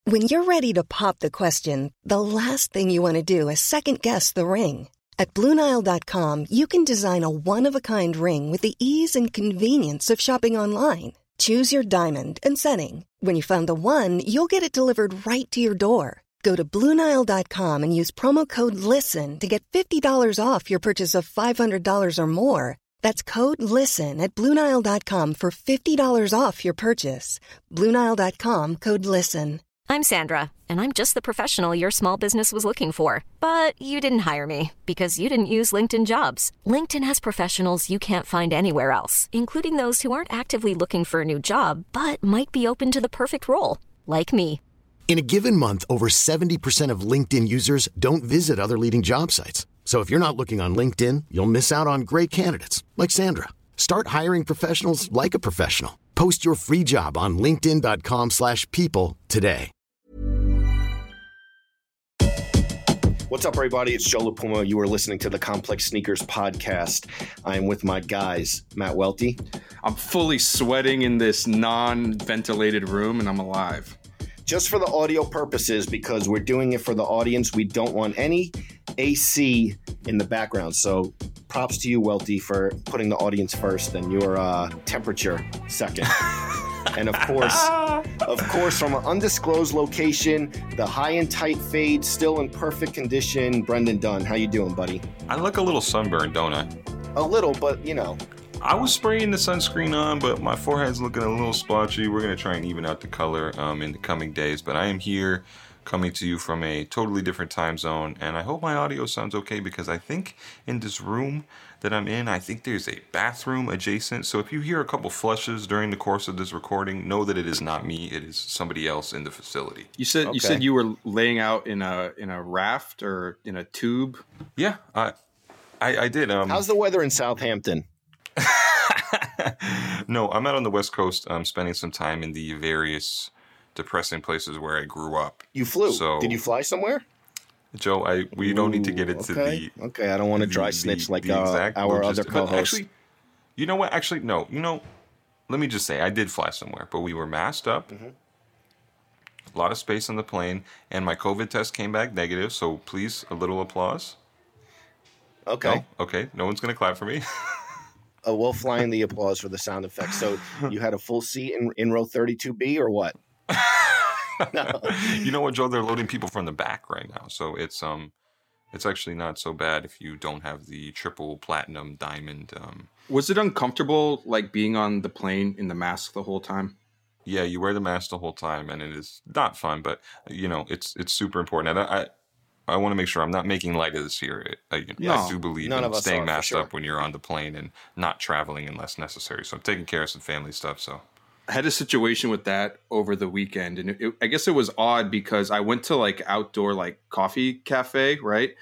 When you're ready to pop the question, the last thing you want to do is second-guess the ring. At BlueNile.com, you can design a one-of-a-kind ring with the ease and convenience of shopping online. Choose your diamond and setting. When you find the one, you'll get it delivered right to your door. Go to BlueNile.com and use promo code LISTEN to get $50 off your purchase of $500 or more. That's code LISTEN at BlueNile.com for $50 off your purchase. BlueNile.com, code LISTEN. I'm Sandra, and I'm just the professional your small business was looking for. But you didn't hire me because you didn't use LinkedIn Jobs. LinkedIn has professionals you can't find anywhere else, including those who aren't actively looking for a new job, but might be open to the perfect role, like me. In a given month, over 70% of LinkedIn users don't visit other leading job sites. So if you're not looking on LinkedIn, you'll miss out on great candidates like Sandra. Start hiring professionals like a professional. Post your free job on linkedin.com/people today. What's up, everybody? It's Joe LaPuma. You are listening to the Complex Sneakers Podcast. I am with my guys, Matt Welty. I'm fully sweating in this non-ventilated room, and I'm alive. Just for the audio purposes, because we're doing it for the audience, we don't want any AC in the background. So props to you, Welty, for putting the audience first and your temperature second. And of course, from an undisclosed location, the high and tight fade, still in perfect condition, Brendan Dunn. How you doing, buddy? I look a little sunburned, don't I? A little, but you know. I was spraying the sunscreen on, but my forehead's looking a little splotchy. We're going to try and even out the color in the coming days. But I am here coming to you from a totally different time zone. And I hope my audio sounds okay because I think in this room that I'm in, I think there's a bathroom adjacent. So if you hear a couple flushes during the course of this recording, know that it is not me. It is somebody else in the facility. You said you were laying out in a raft or in a tube? Yeah, I did. How's the weather in Southampton? No, I'm out on the West Coast. I'm spending some time in the various depressing places where I grew up. You flew. So, did you fly somewhere? Joe, we don't need to get into the... Okay, I don't want to dry snitch like our other co-hosts. Actually, you know what? Actually, no. Let me just say, I did fly somewhere, but we were masked up. Mm-hmm. A lot of space on the plane, and my COVID test came back negative, so please, a little applause. Okay. No? Okay, no one's going to clap for me. We'll fly in the applause for the sound effects. So you had a full seat in row 32B or what? No. You know what, Joe? They're loading people from the back right now, so it's actually not so bad if you don't have the triple platinum diamond. Was it uncomfortable, like being on the plane in the mask the whole time? Yeah, you wear the mask the whole time, and it is not fun, but it's super important. And I want to make sure I'm not making light of this here. I do believe in staying masked up when you're on the plane and not traveling unless necessary. So I'm taking care of some family stuff. So I had a situation with that over the weekend, and I guess it was odd because I went to like outdoor like coffee cafe, right?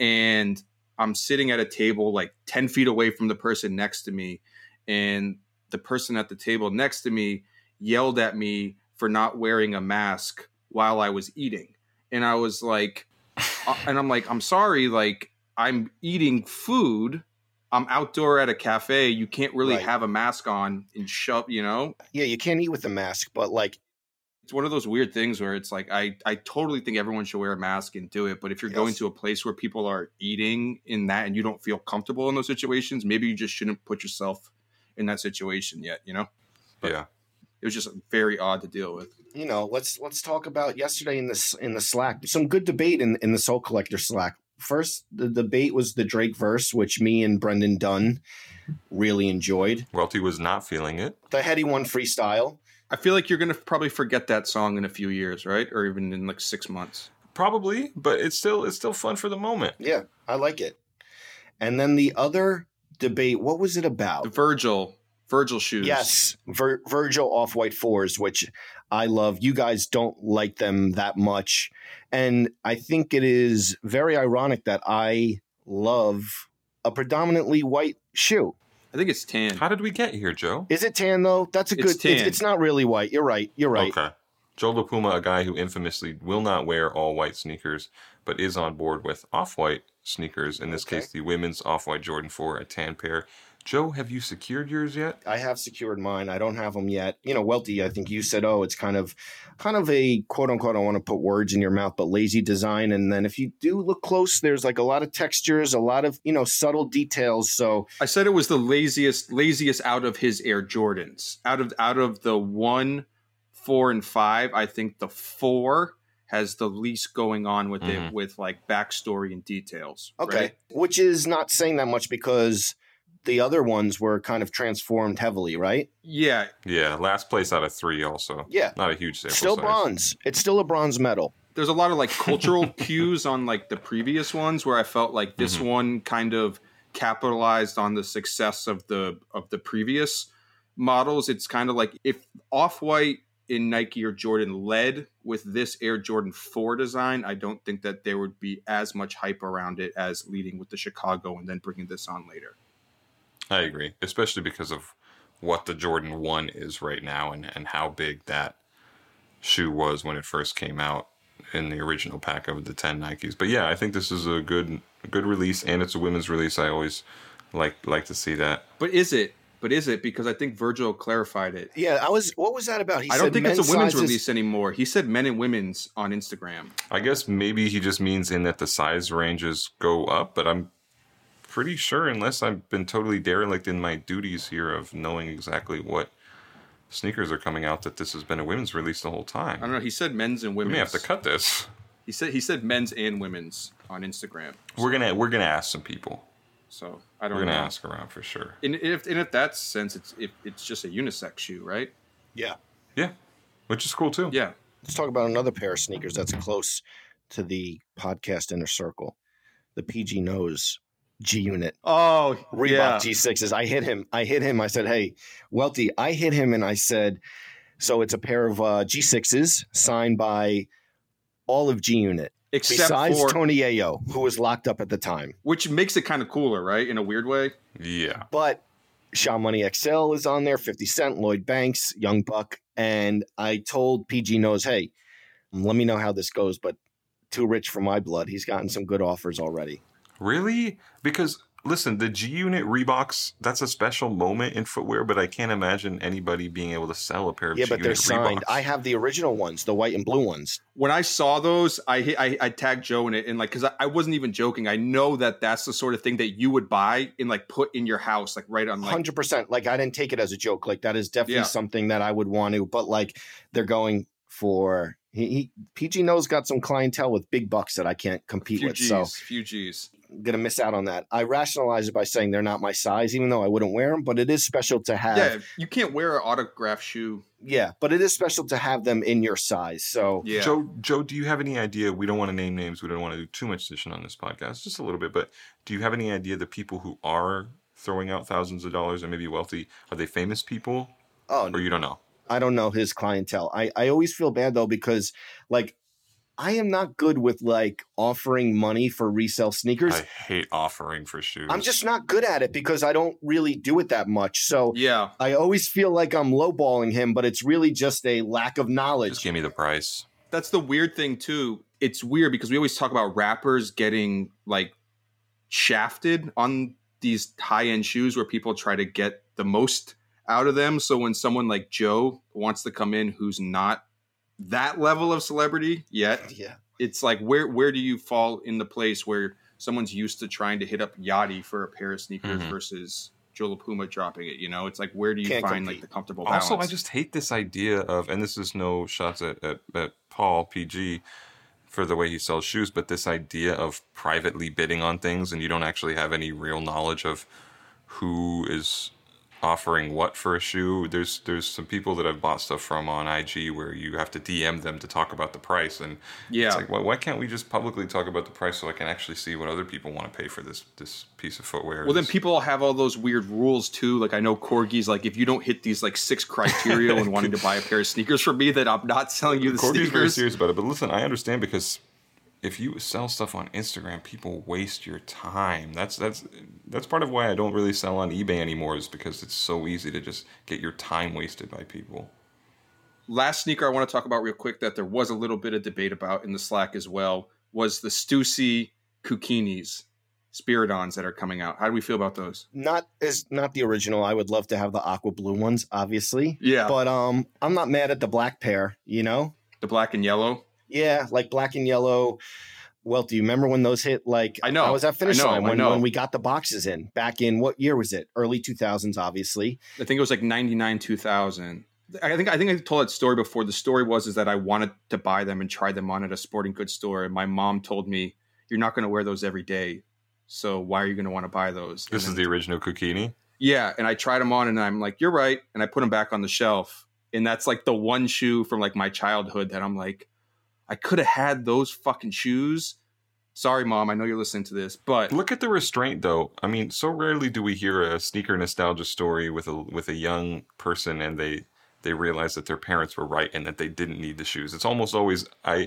And I'm sitting at a table like 10 feet away from the person next to me, and the person at the table next to me yelled at me for not wearing a mask while I was eating. And I was like, and I'm like, I'm sorry, like I'm eating food. I'm outdoor at a cafe. You can't really have a mask on and shove, Yeah, you can't eat with a mask, but like. It's one of those weird things where it's like, I totally think everyone should wear a mask and do it. But if you're going to a place where people are eating in that and you don't feel comfortable in those situations, maybe you just shouldn't put yourself in that situation yet, But yeah. It was just very odd to deal with. Let's talk about yesterday in the Slack. Some good debate in the Soul Collector Slack. First, the debate was the Drake verse, which me and Brendan Dunn really enjoyed. Welty was not feeling it. The Heady One freestyle. I feel like you're going to probably forget that song in a few years, right? Or even in like 6 months. Probably, but it's still fun for the moment. Yeah, I like it. And then the other debate, what was it about? The Virgil shoes. Yes, Virgil Off-White 4s, which I love. You guys don't like them that much. And I think it is very ironic that I love a predominantly white shoe. I think it's tan. How did we get here, Joe? Is it tan, though? That's a good... It's not really white. You're right. Okay. Joe LaPuma, a guy who infamously will not wear all white sneakers, but is on board with off-white sneakers. In this case, the women's Off-White Jordan 4, a tan pair. Joe, have you secured yours yet? I have secured mine. I don't have them yet. You know, Welty, I think you said, oh, it's kind of a quote unquote, I don't want to put words in your mouth, but lazy design. And then if you do look close, there's like a lot of textures, a lot of, subtle details. So I said it was the laziest out of his Air Jordans. Out of the 1, 4, and 5, I think the 4 has the least going on with it, with like backstory and details. Okay. Right? Which is not saying that much because the other ones were kind of transformed heavily, right? Yeah. Yeah, last place out of 3 also. Yeah. Not a huge sample Still size. bronze. It's still a bronze medal. There's a lot of like cultural cues on like the previous ones where I felt like this one kind of capitalized on the success of the previous models. It's kind of like if Off-White in Nike or Jordan led with this Air Jordan 4 design, I don't think that there would be as much hype around it as leading with the Chicago and then bringing this on later. I agree, especially because of what the Jordan 1 is right now and how big that shoe was when it first came out in the original pack of the 10 Nikes. But yeah, I think this is a good release, and it's a women's release. I always like to see that. But is it? Because I think Virgil clarified it. Yeah, what was that about? I don't think it's a women's release anymore. He said men and women's on Instagram. I guess maybe he just means in that the size ranges go up, but I'm pretty sure, unless I've been totally derelict in my duties here of knowing exactly what sneakers are coming out, that this has been a women's release the whole time. I don't know. He said men's and women's. We may have to cut this. He said men's and women's on Instagram. So, We're gonna ask some people. So I don't know. We're gonna ask around for sure. And if that's sense, it's just a unisex shoe, right? Yeah. Yeah, which is cool too. Yeah. Let's talk about another pair of sneakers that's close to the podcast inner circle. The PG Nose G Unit. Oh, Reebok yeah. G6s. I hit him. I said, hey, Welty, I hit him and I said, so it's a pair of G6s signed by all of G Unit. Besides Tony Ayo, who was locked up at the time. Which makes it kind of cooler, right? In a weird way. Yeah. But Sean Money XL is on there, 50 Cent, Lloyd Banks, Young Buck. And I told PG Nose, hey, let me know how this goes, but too rich for my blood. He's gotten some good offers already. Really? Because, listen, the G-Unit Reeboks, that's a special moment in footwear, but I can't imagine anybody being able to sell a pair of Yeah, G-Unit but they're signed. Reeboks. I have the original ones, the white and blue ones. When I saw those, I tagged Joe in it, and like, because I wasn't even joking. I know that that's the sort of thing that you would buy and like put in your house, like right on, like 100%. Like, I didn't take it as a joke. Like, that is definitely something that I would want to. But like, they're going for PG Nose got some clientele with big bucks that I can't compete with. Few G's. Gonna miss out on that. I rationalize it by saying they're not my size, even though I wouldn't wear them. But it is special to have. Yeah, you can't wear an autograph shoe. Yeah, but it is special to have them in your size. So yeah, Joe, do you have any idea? We don't want to name names. We don't want to do too much decision on this podcast, just a little bit. But do you have any idea the people who are throwing out thousands of dollars and maybe wealthy, are they famous people? Oh, or you don't know? I don't know his clientele. I always feel bad though because like. I am not good with like offering money for resale sneakers. I hate offering for shoes. I'm just not good at it because I don't really do it that much. So yeah, I always feel like I'm lowballing him, but it's really just a lack of knowledge. Just give me the price. That's the weird thing too. It's weird because we always talk about rappers getting like shafted on these high-end shoes where people try to get the most out of them. So when someone like Joe wants to come in who's not that level of celebrity yet, it's like where do you fall in the place where someone's used to trying to hit up Yachty for a pair of sneakers versus Joe LaPuma dropping it? You know, it's like where do you Can't find compete. like the comfortable balance? Also, I just hate this idea of, and this is no shots at Paul PG for the way he sells shoes, but this idea of privately bidding on things and you don't actually have any real knowledge of who is offering what for a shoe. There's some people that I've bought stuff from on IG where you have to DM them to talk about the price, and it's like, why can't we just publicly talk about the price so I can actually see what other people want to pay for this piece of footwear? Well, then people have all those weird rules too. Like I know Corgi's like, if you don't hit these like 6 criteria when wanting to buy a pair of sneakers from me, that I'm not selling you the Corgi's sneakers. very serious about it, but listen, I understand because if you sell stuff on Instagram, people waste your time. That's part of why I don't really sell on eBay anymore, is because it's so easy to just get your time wasted by people. Last sneaker I want to talk about real quick that there was a little bit of debate about in the Slack as well was the Stussy Kukinis. Spiridons that are coming out. How do we feel about those? Not the original. I would love to have the aqua blue ones, obviously. Yeah. But I'm not mad at the black pair, you know? The black and yellow? Yeah, like black and yellow. Well, do you remember when those hit? Like, I know. I was at Finish Line when we got the boxes in back in, what year was it? Early 2000s, obviously. I think it was like 99, 2000. I think I told that story before. The story was that I wanted to buy them and try them on at a sporting goods store. And my mom told me, you're not going to wear those every day. So why are you going to want to buy those? This is the original Kukini? Yeah. And I tried them on and I'm like, you're right. And I put them back on the shelf. And that's like the one shoe from like my childhood that I'm like, I could have had those fucking shoes. Sorry, Mom. I know you're listening to this, but look at the restraint, though. I mean, so rarely do we hear a sneaker nostalgia story with a young person and they realize that their parents were right and that they didn't need the shoes. It's almost always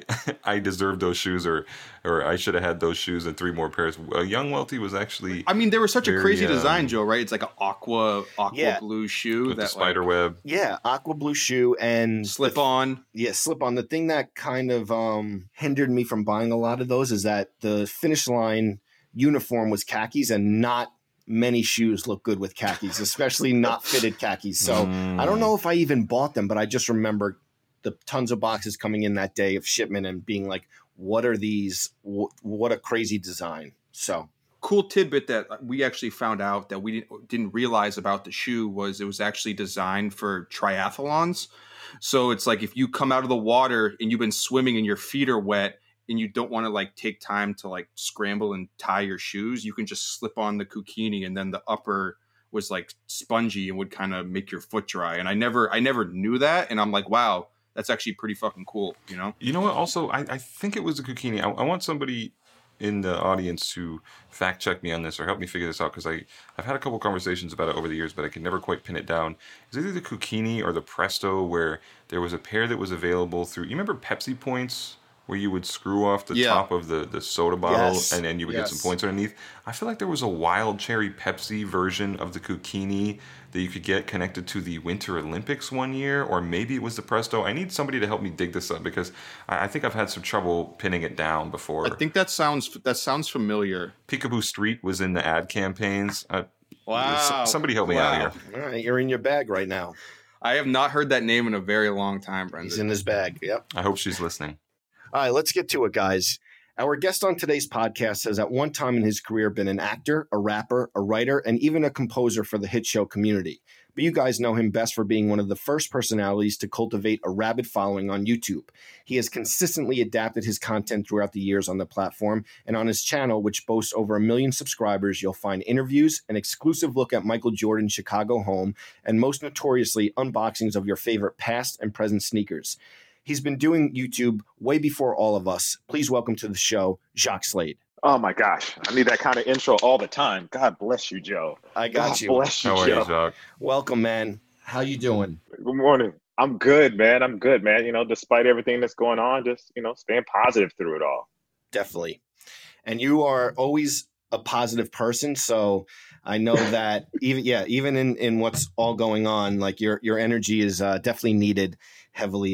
I deserve those shoes or I should have had those shoes and 3 more pairs. Young Welty was actually. I mean, they were such a crazy design, Joe. Right? It's like an aqua blue shoe with the spider web. Yeah, aqua blue shoe and slip on. Yeah, slip on. The thing that kind of hindered me from buying a lot of those is that the Finish Line uniform was khakis and not many shoes look good with khakis, especially not fitted khakis. So I don't know if I even bought them, but I just remember the tons of boxes coming in that day of shipment and being like, what are these? What a crazy design. So cool tidbit that we actually found out that we didn't realize about the shoe was it was actually designed for triathlons. So it's like if you come out of the water and you've been swimming and your feet are wet, and you don't want to like take time to like scramble and tie your shoes, you can just slip on the Kukini and then the upper was like spongy and would kind of make your foot dry. And I never knew that. And I'm like, wow, that's actually pretty fucking cool. You know? You know what? Also, I think it was a Kukini. I want somebody in the audience to fact check me on this or help me figure this out because I've had a couple conversations about it over the years, but I can never quite pin it down. It's either the Kukini or the Presto where there was a pair that was available through, you remember Pepsi Points? Where you would screw off the top of the soda bottle and then you would get some points underneath. I feel like there was a Wild Cherry Pepsi version of the Kukini that you could get connected to the Winter Olympics one year, or maybe it was the Presto. I need somebody to help me dig this up because I think I've had some trouble pinning it down before. I think that sounds familiar. Peekaboo Street was in the ad campaigns. Wow. Somebody help me out here. All right, you're in your bag right now. I have not heard that name in a very long time, Brendan. He's in his bag, yep. I hope she's listening. All right, let's get to it, guys. Our guest on today's podcast has at one time in his career been an actor, a rapper, a writer, and even a composer for the hit show Community. But you guys know him best for being one of the first personalities to cultivate a rabid following on YouTube. He has consistently adapted his content throughout the years on the platform, and on his channel, which boasts over 1 million subscribers, you'll find interviews, an exclusive look at Michael Jordan's Chicago home, and most notoriously, unboxings of your favorite past and present sneakers. He's been doing YouTube way before all of us. Please welcome to the show, Jacques Slade. Oh my gosh, I need that kind of intro all the time. God bless you, Joe. I got you. God bless you, How are Joe. you, Jacques? Welcome, man. How you doing? Good morning. I'm good, man. You know, despite everything that's going on, just, you know, staying positive through it all. Definitely. And you are always a positive person, so I know that even in what's all going on, like your energy is definitely needed heavily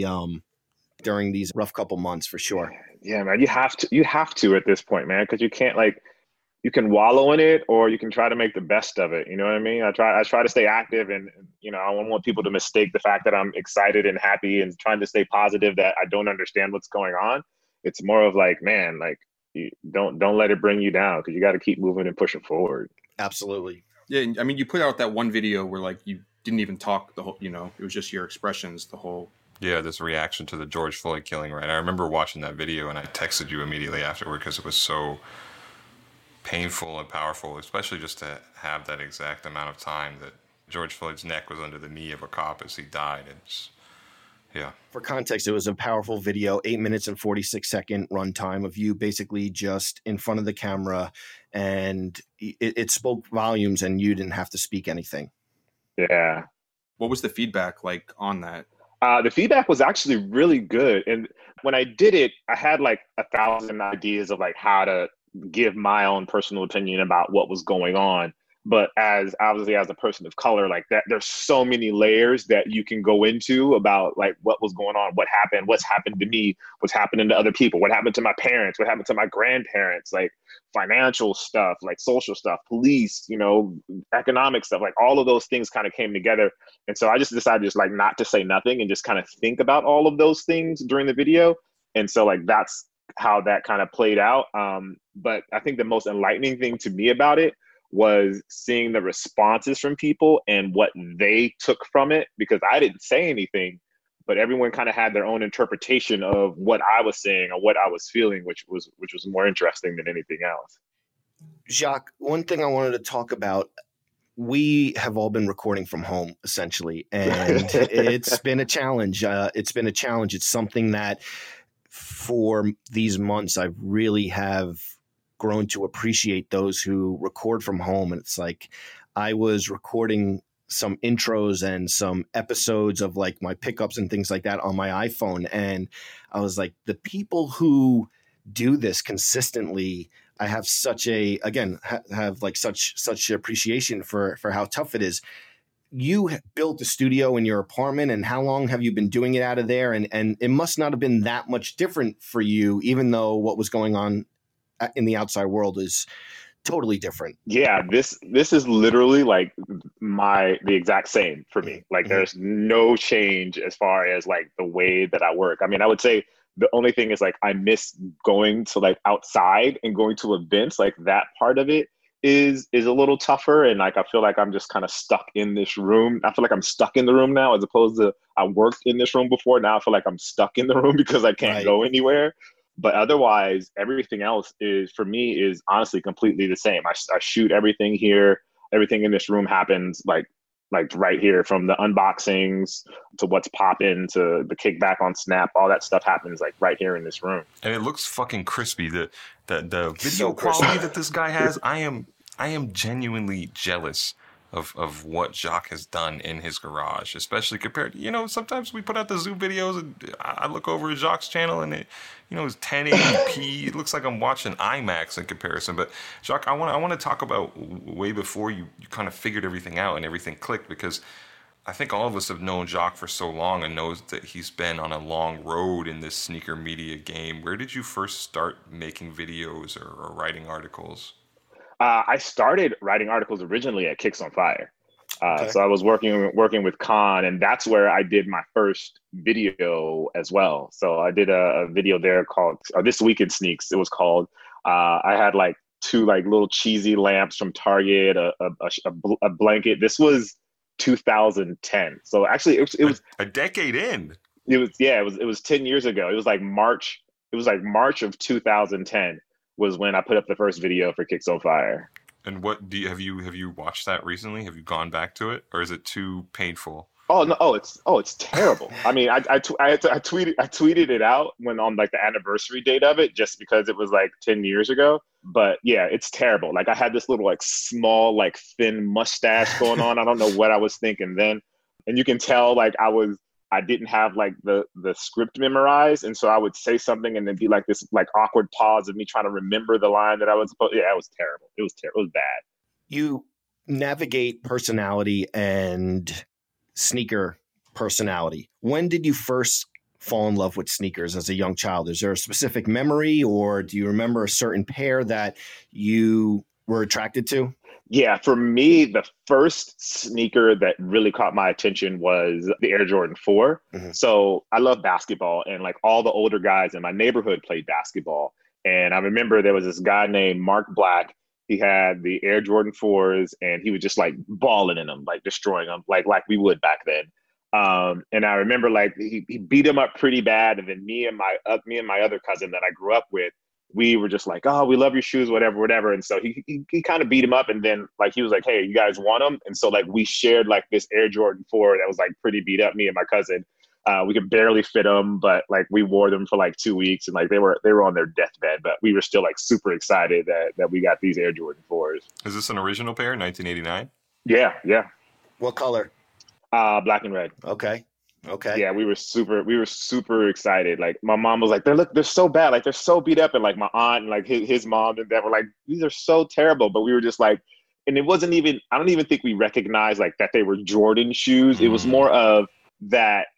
during these rough couple months for sure. Yeah, man, you have to at this point, man, because you can't, like, you can wallow in it or you can try to make the best of it. You know what I mean? I try to stay active, and you know, I don't want people to mistake the fact that I'm excited and happy and trying to stay positive that I don't understand what's going on. It's more of like, man, like, you don't let it bring you down, because you got to keep moving and pushing forward. Absolutely. Yeah, I mean, you put out that one video where like you didn't even talk the whole, you know, it was just your expressions the whole. Yeah, this reaction to the George Floyd killing, right? I remember watching that video and I texted you immediately afterward because it was so painful and powerful, especially just to have that exact amount of time that George Floyd's neck was under the knee of a cop as he died. Yeah. For context, it was a powerful video, 8 minutes and 46-second runtime of you basically just in front of the camera, and it spoke volumes and you didn't have to speak anything. Yeah. What was the feedback like on that? The feedback was actually really good. And when I did it, I had like 1,000 ideas of like how to give my own personal opinion about what was going on. But as obviously as a person of color, like that, there's so many layers that you can go into about like what was going on, what happened, what's happened to me, what's happening to other people, what happened to my parents, what happened to my grandparents, like financial stuff, like social stuff, police, you know, economic stuff, like all of those things kind of came together. And so I just decided just like not to say nothing and just kind of think about all of those things during the video. And so like that's how that kind of played out. But I think the most enlightening thing to me about it was seeing the responses from people and what they took from it, because I didn't say anything, but everyone kind of had their own interpretation of what I was saying or what I was feeling, which was more interesting than anything else. Jacques, one thing I wanted to talk about, we have all been recording from home essentially, and it's been a challenge. It's something that for these months, I really have grown to appreciate those who record from home. And it's like, I was recording some intros and some episodes of like my pickups and things like that on my iPhone. And I was like, the people who do this consistently, I have such a, again, have like such appreciation for how tough it is. You built a studio in your apartment, and how long have you been doing it out of there? And it must not have been that much different for you, even though what was going on in the outside world is totally different. Yeah, this is literally like the exact same for me. Like there's no change as far as like the way that I work. I mean, I would say the only thing is like I miss going to like outside and going to events. Like that part of it is a little tougher, and like I feel like I'm just kind of stuck in this room. I feel like I'm stuck in the room now, as opposed to I worked in this room before. Now I feel like I'm stuck in the room because I can't go anywhere. But otherwise, everything else is, for me, is honestly completely the same. I shoot everything here. Everything in this room happens like right here, from the unboxings to what's popping to the kickback on Snap. All that stuff happens like right here in this room. And it looks fucking crispy. The video quality that this guy has, I am genuinely jealous of what Jacques has done in his garage, especially compared to, you know, sometimes we put out the Zoom videos and I look over at Jacques' channel and it, you know, it's 1080p. It looks like I'm watching IMAX in comparison. But Jacques, I want to talk about way before you kind of figured everything out and everything clicked, because I think all of us have known Jacques for so long and knows that he's been on a long road in this sneaker media game. Where did you first start making videos or writing articles? I started writing articles originally at Kicks on Fire. So I was working with Khan, and that's where I did my first video as well. So I did a video there called This Week in Sneaks. It was called. I had like two like little cheesy lamps from Target, a blanket. This was 2010. So actually it was a decade in. It was 10 years ago. It was like March of 2010 was when I put up the first video for Kicks on Fire. And what have you watched that recently? Have you gone back to it, or is it too painful? Oh no! It's terrible. I mean, I tweeted it out when on like the anniversary date of it, just because it was like 10 years ago. But yeah, it's terrible. Like I had this little like small like thin mustache going on. I don't know what I was thinking then, and you can tell like I didn't have like the script memorized, and so I would say something and then be like this like awkward pause of me trying to remember the line that I was supposed. Yeah, it was terrible. It was terrible. It was bad. You navigate personality and sneaker personality. When did you first fall in love with sneakers as a young child? Is there a specific memory, or do you remember a certain pair that you were attracted to? Yeah, for me, the first sneaker that really caught my attention was the Air Jordan 4. Mm-hmm. So I love basketball, and like all the older guys in my neighborhood played basketball. And I remember there was this guy named Mark Black. He had the Air Jordan 4s, and he was just like balling in them, like destroying them, like we would back then. And I remember like he beat him up pretty bad. And then me and my other cousin that I grew up with, we were just like, oh, we love your shoes, whatever. And so he kind of beat him up. And then like, he was like, hey, you guys want them? And so like, we shared like this Air Jordan 4 that was like pretty beat up, me and my cousin. We could barely fit them, but like we wore them for like 2 weeks, and like they were on their deathbed, but we were still like super excited that we got these Air Jordan 4s. Is this an original pair, 1989? Yeah. What color? Black and red. Okay. Yeah, we were super excited. Like my mom was like, they're so bad, like they're so beat up, and like my aunt and like his mom and dad were like, these are so terrible. But we were just like, and it wasn't even, I don't even think we recognized like that they were Jordan shoes. It was more of that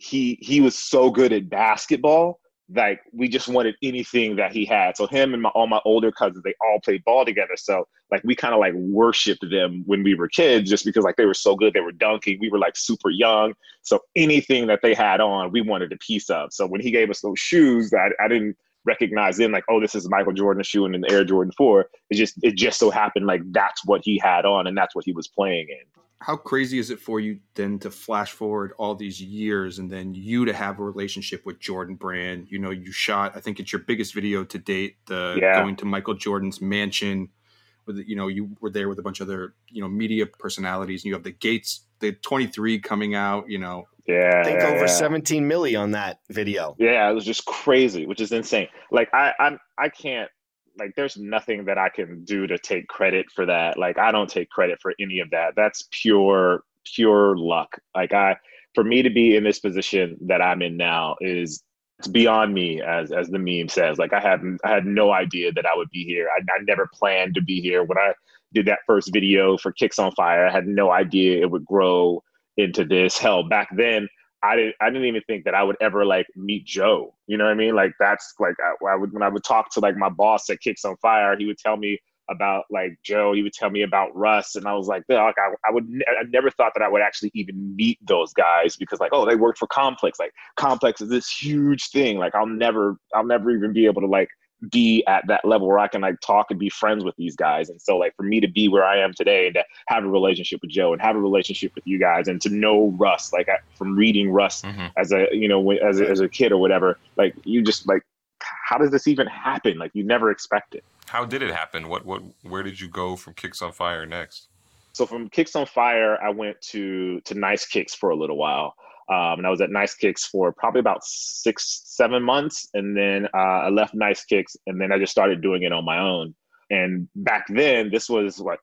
he was so good at basketball, like we just wanted anything that he had. So him and all my older cousins, they all played ball together. So like we kind of like worshipped them when we were kids, just because like they were so good. They were dunking. We were like super young. So anything that they had on, we wanted a piece of. So when he gave us those shoes, I didn't recognize them like, oh, this is Michael Jordan's shoe and an Air Jordan 4. It just so happened like that's what he had on and that's what he was playing in. How crazy is it for you then to flash forward all these years and then you to have a relationship with Jordan Brand? You know, you shot, I think it's your biggest video to date, going to Michael Jordan's mansion. With, you know, you were there with a bunch of other, you know, media personalities. And you have the Gates, the 23 coming out, you know. I think over 17 million on that video. Yeah, it was just crazy, which is insane. Like I can't, like there's nothing that I can do to take credit for that. Like I don't take credit for any of that. That's pure luck. Like for me to be in this position that I'm in now it's beyond me, as the meme says. Like I had no idea that I would be here. I never planned to be here. When I did that first video for Kicks on Fire, I had no idea it would grow into this. Hell, back then I didn't even think that I would ever like meet Joe. You know what I mean? Like that's like when I would talk to like my boss at Kicks on Fire, he would tell me about like Joe. He would tell me about Russ, and I was like, I never thought that I would actually even meet those guys because like, oh, they worked for Complex. Like Complex is this huge thing. Like I'll never even be able to like be at that level where I can like talk and be friends with these guys. And so like for me to be where I am today and to have a relationship with Joe and have a relationship with you guys and to know Russ, like from reading Russ as a, you know, as a kid or whatever, like you just like, how does this even happen? Like you never expect it. How did it happen? Where did you go from Kicks on Fire next? So from Kicks on Fire, I went to Nice Kicks for a little while. And I was at Nice Kicks for probably about 6-7 months. And then I left Nice Kicks and then I just started doing it on my own. And back then, this was what,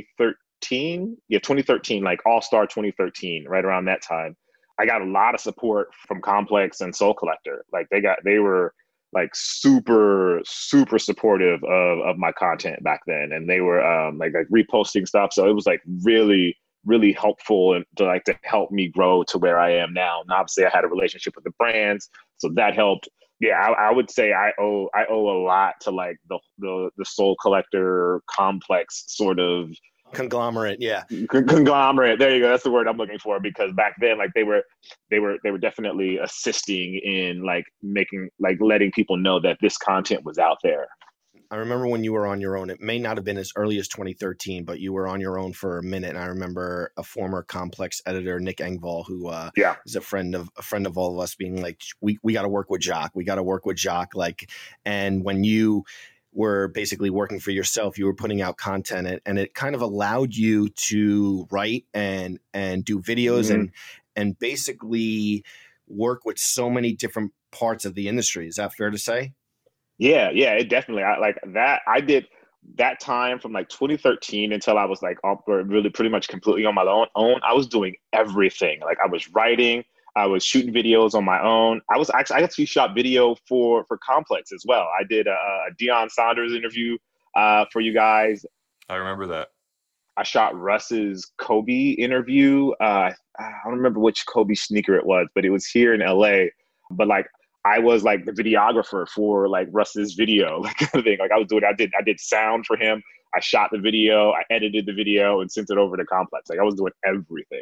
2013? Yeah, 2013, like All-Star 2013, right around that time. I got a lot of support from Complex and Soul Collector. Like they were like super supportive of my content back then. And they were like reposting stuff. So it was like really helpful and to help me grow to where I am now. And obviously I had a relationship with the brands, so that helped. Yeah, I would say I owe a lot to like the Soul Collector Complex sort of conglomerate. Yeah, conglomerate. There you go. That's the word I'm looking for, because back then like they were definitely assisting in like letting people know that this content was out there. I remember when you were on your own, it may not have been as early as 2013, but you were on your own for a minute. And I remember a former Complex editor, Nick Engvall, who is a friend of all of us, being like, we got to work with Jock. We got to work with Jock. Like, and when you were basically working for yourself, you were putting out content, and it kind of allowed you to write and do videos and basically work with so many different parts of the industry. Is that fair to say? Yeah, it definitely. I did that time from like 2013 until I was like really pretty much completely on my own. I was doing everything. Like I was writing, I was shooting videos on my own. I actually shot video for Complex as well. I did a Deion Sanders interview for you guys. I remember that. I shot Russ's Kobe interview. I don't remember which Kobe sneaker it was, but it was here in LA. But like, I was like the videographer for like Russ's video, like kind of thing. Like I did sound for him. I shot the video, I edited the video and sent it over to Complex. Like I was doing everything.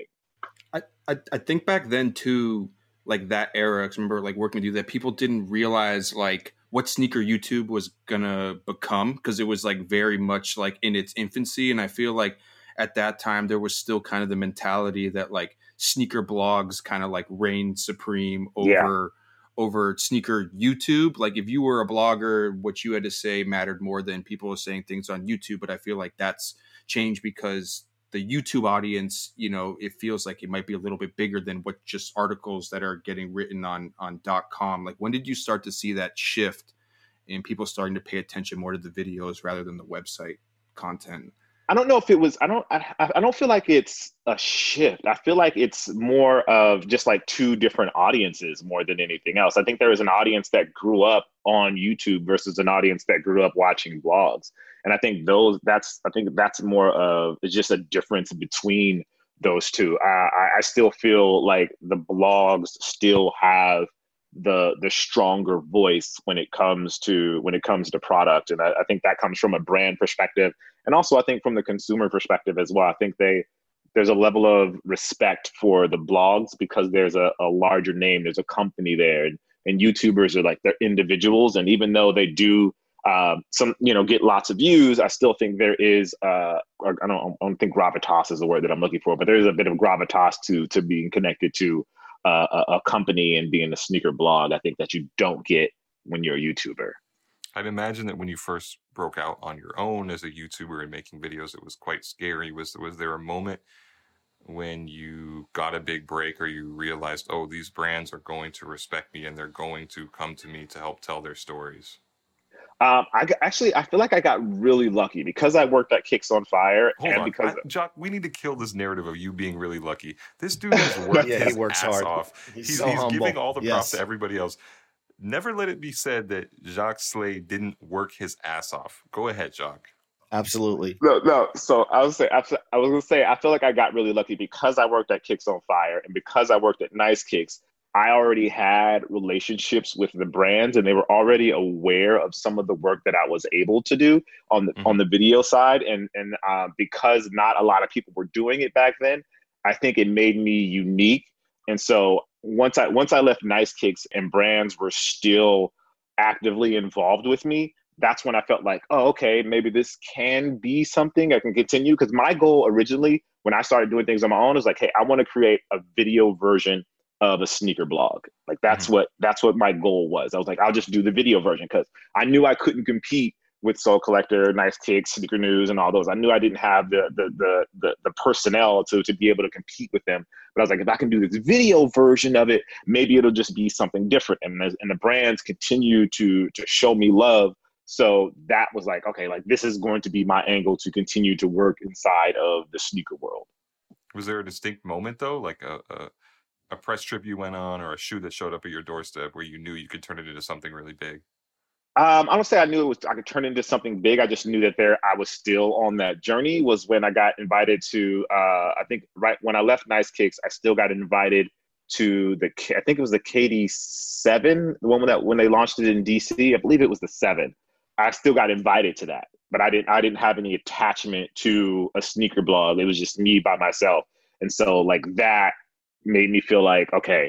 I think back then too, like that era, I remember like working with you, that people didn't realize like what sneaker YouTube was gonna become, because it was like very much like in its infancy. And I feel like at that time there was still kind of the mentality that like sneaker blogs kind of like reigned supreme over sneaker YouTube. Like if you were a blogger, what you had to say mattered more than people were saying things on YouTube. But I feel like that's changed because the YouTube audience, you know, it feels like it might be a little bit bigger than what just articles that are getting written on .com. Like when did you start to see that shift and people starting to pay attention more to the videos rather than the website content? I don't know if it was. I don't feel like it's a shift. I feel like it's more of just like two different audiences more than anything else. I think there is an audience that grew up on YouTube versus an audience that grew up watching blogs, and I think that's more of it's just a difference between those two. I still feel like the blogs still have the stronger voice when it comes to product, and I think that comes from a brand perspective, and also I think from the consumer perspective as well. I think there's a level of respect for the blogs because there's a larger name, there's a company there, and YouTubers are like they're individuals, and even though they do get lots of views, I still think there is I don't think gravitas is the word that I'm looking for, but there is a bit of gravitas to being connected to a company and being a sneaker blog. I think that you don't get when you're a YouTuber. I'd imagine that when you first broke out on your own as a YouTuber and making videos, it was quite scary. Was there a moment when you got a big break or you realized, oh, these brands are going to respect me and they're going to come to me to help tell their stories? I feel like I got really lucky because I worked at Kicks on Fire. Jock, we need to kill this narrative of you being really lucky. This dude has worked his ass hard. Off. He's giving all the props to everybody else. Never let it be said that Jacques Slay didn't work his ass off. Go ahead, Jacques. Absolutely. No. So I was gonna say I feel like I got really lucky because I worked at Kicks on Fire and because I worked at Nice Kicks. I already had relationships with the brands and they were already aware of some of the work that I was able to do on the video side. And because not a lot of people were doing it back then, I think it made me unique. And so once I left Nice Kicks and brands were still actively involved with me, that's when I felt like, oh, okay, maybe this can be something I can continue. Because my goal originally, when I started doing things on my own, was like, hey, I want to create a video version of a sneaker blog. Like that's what my goal was. I was like, I'll just do the video version because I knew I couldn't compete with Soul Collector, Nice Kicks, Sneaker News, and all those. I knew I didn't have the personnel to be able to compete with them. But I was like, if I can do this video version of it, maybe it'll just be something different. And the brands continue to show me love. So that was like, okay, like this is going to be my angle to continue to work inside of the sneaker world. Was there a distinct moment though, like a press trip you went on or a shoe that showed up at your doorstep where you knew you could turn it into something really big? I don't say I knew I could turn it into something big. I just knew that I was still on that journey. Was when I got invited to, I think right when I left Nice Kicks, I still got invited to I think it was the KD7, the one that when they launched it in DC, I believe it was the 7. I still got invited to that, but I didn't have any attachment to a sneaker blog. It was just me by myself. And so like that made me feel like, okay,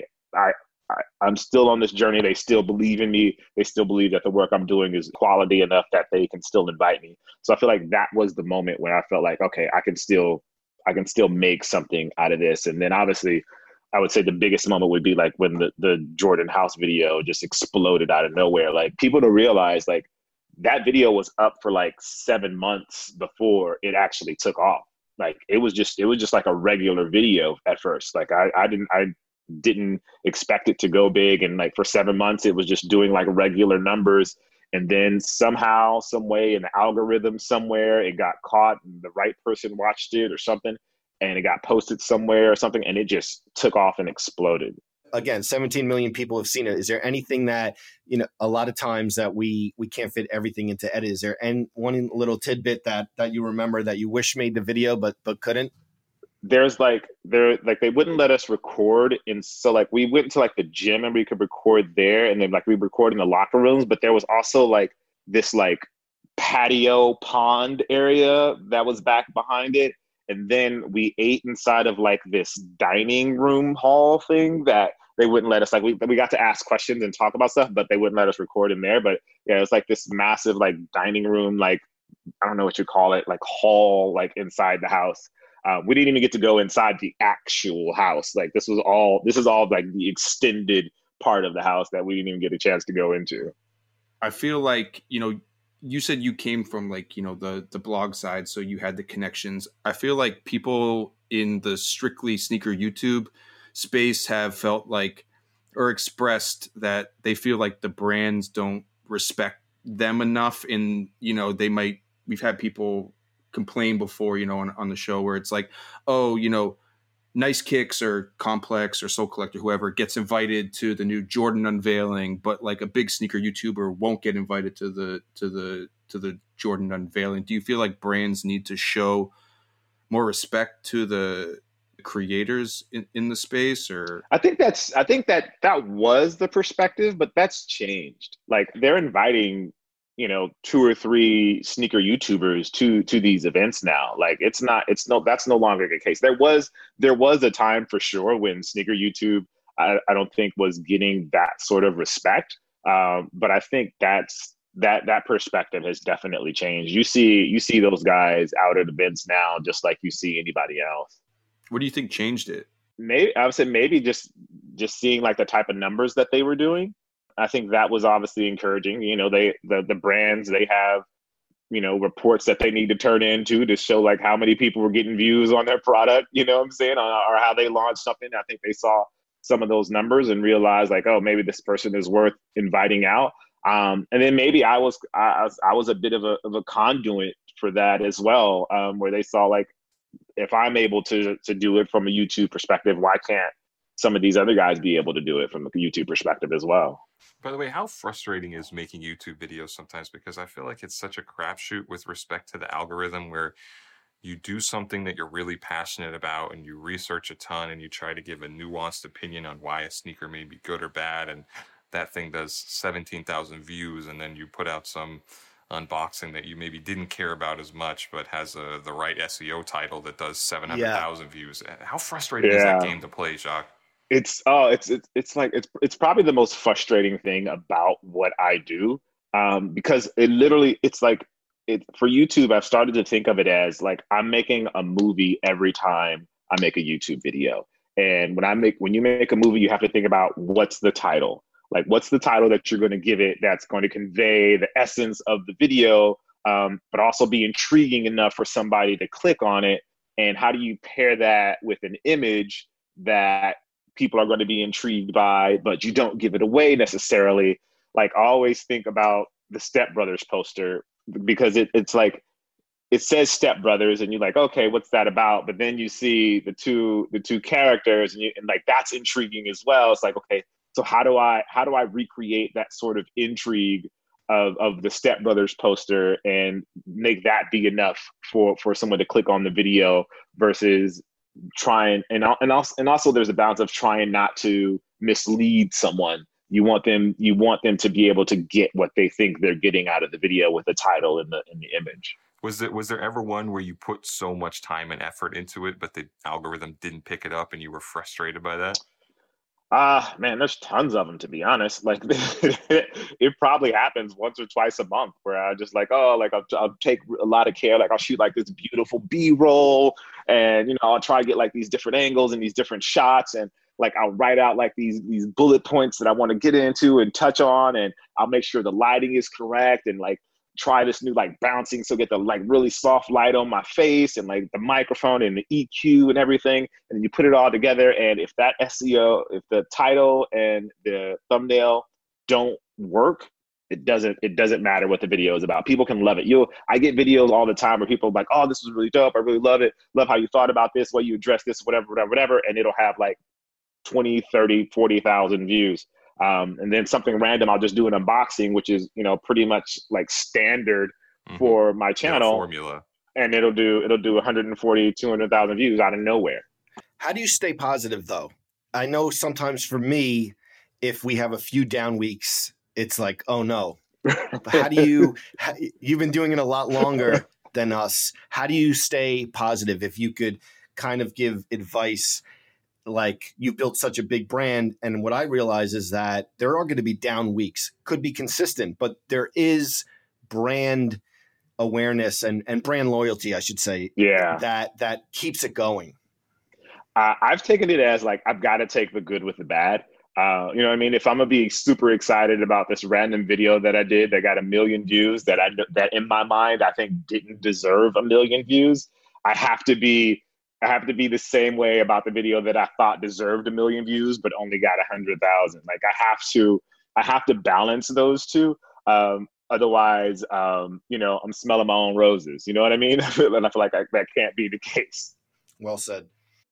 I'm still on this journey. They still believe in me. They still believe that the work I'm doing is quality enough that they can still invite me. So I feel like that was the moment where I felt like, okay, I can still make something out of this. And then obviously I would say the biggest moment would be like when the Jordan House video just exploded out of nowhere. Like people don't realize like that video was up for like 7 months before it actually took off. Like it was just like a regular video at first. Like I didn't expect it to go big. And like for 7 months, it was just doing like regular numbers. And then somehow, some way in the algorithm somewhere, it got caught and the right person watched it or something. And it got posted somewhere or something. And it just took off and exploded. Again, 17 million people have seen it. Is there anything that, a lot of times that we can't fit everything into edit? Is there one little tidbit that you remember that you wish made the video, but couldn't? They wouldn't let us record. And so like we went to like the gym and we could record there. And then like we record in the locker rooms, but there was also like this like patio pond area that was back behind it. And then we ate inside of like this dining room hall thing that they wouldn't let us, like we got to ask questions and talk about stuff, but they wouldn't let us record in there. But yeah, it's like this massive like dining room, like, I don't know what you call it, like hall, like inside the house. We didn't even get to go inside the actual house. Like this is all like the extended part of the house that we didn't even get a chance to go into. I feel like, you said you came from like, the blog side, so you had the connections. I feel like people in the strictly sneaker YouTube space have felt like, or expressed that they feel like the brands don't respect them enough. And, we've had people complained before, on the show where it's like, oh, Nice Kicks or Complex or Soul Collector, whoever gets invited to the new Jordan unveiling, but like a big sneaker YouTuber won't get invited to the Jordan unveiling. Do you feel like brands need to show more respect to the creators in the space? Or I think that was the perspective, but that's changed. Like they're inviting, 2 or 3 sneaker YouTubers to these events now. Like that's no longer the case. There was a time for sure when sneaker YouTube, I don't think was getting that sort of respect. But I think that perspective has definitely changed. You see those guys out at events now, just like you see anybody else. What do you think changed it? Maybe I would say maybe just seeing like the type of numbers that they were doing. I think that was obviously encouraging. The brands, they have, reports that they need to turn into to show like how many people were getting views on their product, you know what I'm saying? Or how they launched something. I think they saw some of those numbers and realized like, oh, maybe this person is worth inviting out. And then maybe I was a bit of a conduit for that as well, where they saw like, if I'm able to do it from a YouTube perspective, why can't some of these other guys be able to do it from a YouTube perspective as well? By the way, how frustrating is making YouTube videos sometimes? Because I feel like it's such a crapshoot with respect to the algorithm, where you do something that you're really passionate about and you research a ton and you try to give a nuanced opinion on why a sneaker may be good or bad, and that thing does 17,000 views, and then you put out some unboxing that you maybe didn't care about as much but has the right SEO title that does 700,000 views. How frustrating is that game to play, Jacques? It's probably the most frustrating thing about what I do, because it's like for YouTube, I've started to think of it as like I'm making a movie every time I make a YouTube video. And when you make a movie, you have to think about what's the title. Like, what's the title that you're going to give it that's going to convey the essence of the video, but also be intriguing enough for somebody to click on it? And how do you pair that with an image that people are going to be intrigued by, but you don't give it away necessarily? Like, I always think about the Step Brothers poster, because it's like, it says Step Brothers and you're like, okay, what's that about? But then you see the two characters and like, that's intriguing as well. It's like, okay, so how do I recreate that sort of intrigue of the Step Brothers poster and make that be enough for someone to click on the video, versus trying and also there's a balance of trying not to mislead someone. You want them to be able to get what they think they're getting out of the video with the title and the image. Was there ever one where you put so much time and effort into it, but the algorithm didn't pick it up and you were frustrated by that? Man, there's tons of them, to be honest. Like it probably happens once or twice a month where I just like, I'll take a lot of care. Like I'll shoot like this beautiful B-roll and, I'll try to get like these different angles and these different shots. And like, I'll write out like these bullet points that I want to get into and touch on. And I'll make sure the lighting is correct and like try this new like bouncing, so get the like really soft light on my face and like the microphone and the EQ and everything, and then you put it all together. And if that SEO, if the title and the thumbnail don't work, it doesn't matter what the video is about. People can love it. I get videos all the time where people are like, oh, this was really dope, I really love it, love how you thought about this, way you addressed this, whatever, and it'll have like 20, 30, 40,000 views. And then something random, I'll just do an unboxing, which is, pretty much like standard for my channel. Formula. And it'll do 140, 200,000 views out of nowhere. How do you stay positive though? I know sometimes for me, if we have a few down weeks, it's like, oh no. How do you've been doing it a lot longer than us. How do you stay positive? If you could kind of give advice, like you built such a big brand. And what I realize is that there are going to be down weeks, could be consistent, but there is brand awareness and brand loyalty, I should say. Yeah. That keeps it going. I've taken it as like, I've got to take the good with the bad. You know what I mean? If I'm gonna be super excited about this random video that I did that got 1 million views that in my mind, I think didn't deserve 1 million views, I have to be the same way about the video that I thought deserved 1 million views, but only got 100,000. Like I have to balance those two. Otherwise, you know, I'm smelling my own roses. You know what I mean? And I feel like that can't be the case. Well said.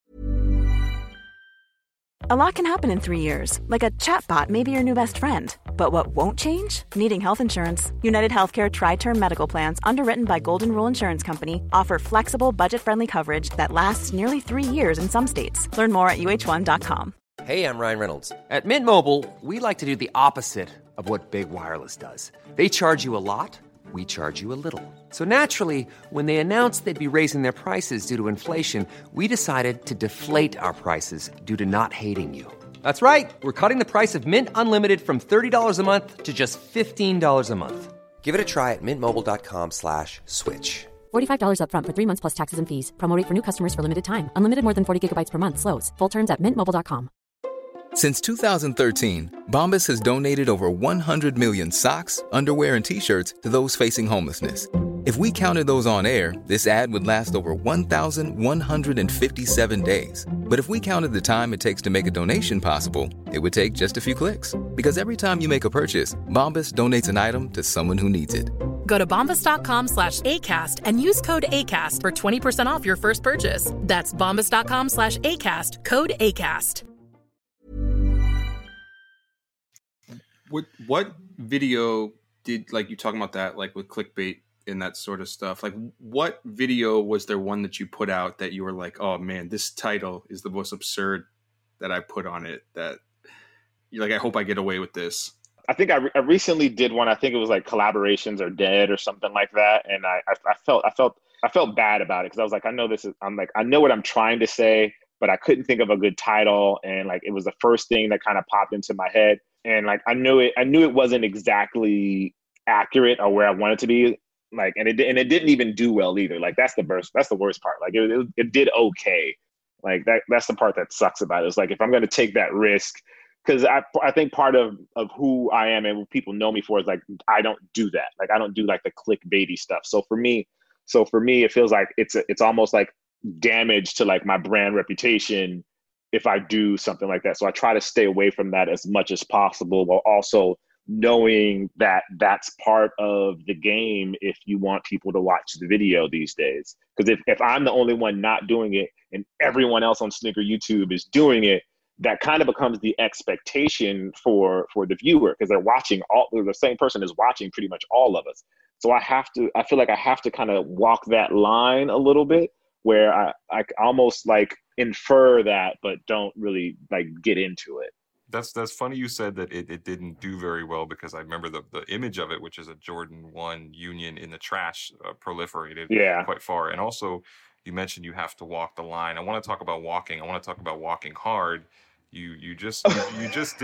A lot can happen in 3 years, like a chatbot may be your new best friend. But what won't change? Needing health insurance. United Healthcare Tri-Term Medical Plans, underwritten by Golden Rule Insurance Company, offer flexible, budget-friendly coverage that lasts nearly 3 years in some states. Learn more at uh1.com. Hey, I'm Ryan Reynolds. At Mint Mobile, we like to do the opposite of what Big Wireless does. They charge you a lot. We charge you a little. So naturally, when they announced they'd be raising their prices due to inflation, we decided to deflate our prices due to not hating you. That's right. We're cutting the price of Mint Unlimited from $30 a month to just $15 a month. Give it a try at mintmobile.com/switch. $45 up front for 3 months plus taxes and fees. Promo rate for new customers for limited time. Unlimited more than 40 gigabytes per month. Slows full terms at mintmobile.com. Since 2013, Bombas has donated over 100 million socks, underwear, and T-shirts to those facing homelessness. If we counted those on air, this ad would last over 1,157 days. But if we counted the time it takes to make a donation possible, it would take just a few clicks. Because every time you make a purchase, Bombas donates an item to someone who needs it. Go to bombas.com/ACAST and use code ACAST for 20% off your first purchase. That's bombas.com/ACAST, code ACAST. What video did, like, you talking about that, like with clickbait and that sort of stuff, like what video was there one that you put out that you were like, oh man, this title is the most absurd that I put on it, that you're like, I hope I get away with this? I think I recently did one. I think it was like Collaborations Are Dead or something like that. And I felt bad about it because I was like, I know what I'm trying to say, but I couldn't think of a good title. And like, it was the first thing that kind of popped into my head. And like, I knew it wasn't exactly accurate or where I wanted to be. Like, and it didn't even do well either. Like, that's the worst part. Like, it did okay. Like that's the part that sucks about it. It's like, if I'm going to take that risk, because I think part of who I am and what people know me for is like, I don't do that. Like, I don't do like the clickbaity stuff. So for me, it feels like it's almost like damage to like my brand reputation if I do something like that. So I try to stay away from that as much as possible, while also knowing that that's part of the game if you want people to watch the video these days. Because if I'm the only one not doing it and everyone else on Sneaker YouTube is doing it, that kind of becomes the expectation for the viewer, because they're watching the same person is watching pretty much all of us. So I feel like I have to kind of walk that line a little bit, where I almost like infer that, but don't really like get into it. That's funny you said that it didn't do very well, because I remember the image of it, which is a Jordan 1 Union in the trash, proliferated quite far. And also, you mentioned you have to walk the line. I want to talk about walking. I want to talk about walking hard. You just did make reference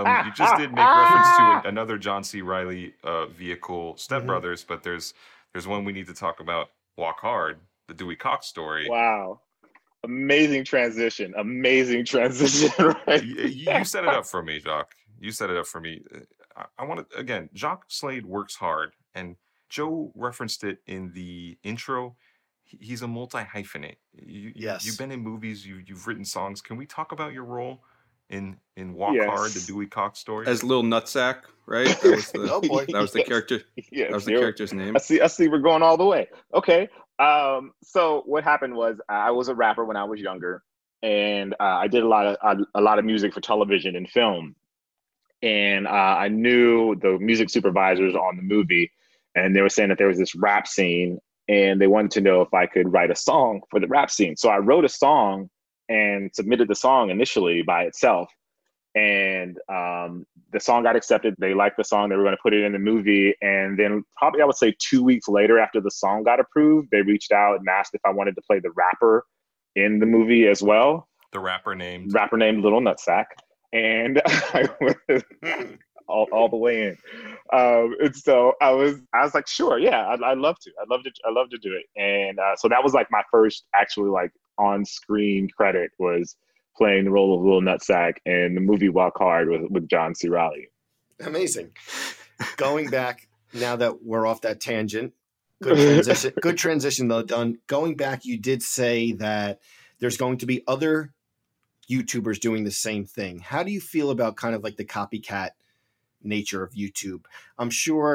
to another John C. Reilly vehicle, Step Brothers, but there's one we need to talk about. Walk Hard, the Dewey Cox story. Wow. Amazing transition. Right? You set it up for me, Jacques. You set it up for me. I want to, again, Jacques Slade works hard, and Joe referenced it in the intro. He's a multi-hyphenate. Yes. You've been in movies, you've written songs. Can we talk about your role in Walk Hard, the Dewey Cox story? As Lil Nutsack, right? That was the, oh boy. That was the character. Yes. That was the character's name. I see we're going all the way. Okay. So what happened was, I was a rapper when I was younger, and I did a lot of music for television and film. And I knew the music supervisors on the movie, and they were saying that there was this rap scene, and they wanted to know if I could write a song for the rap scene. So I wrote a song and submitted the song initially by itself. And the song got accepted. They liked the song. They were going to put it in the movie. And then probably, I would say 2 weeks later, after the song got approved, they reached out and asked if I wanted to play the rapper in the movie as well. The rapper named Little Nutsack. And I was all the way in. And so I was like, sure, yeah, I'd love to. I'd love to do it. And so that was like my first actually like on-screen credit, was playing the role of Lil Nutsack in the movie Walk Hard with John C. Reilly. Amazing. Going back, now that we're off that tangent, good transition though done. Going back, you did say that there's going to be other YouTubers doing the same thing. How do you feel about kind of like the copycat nature of YouTube? I'm sure,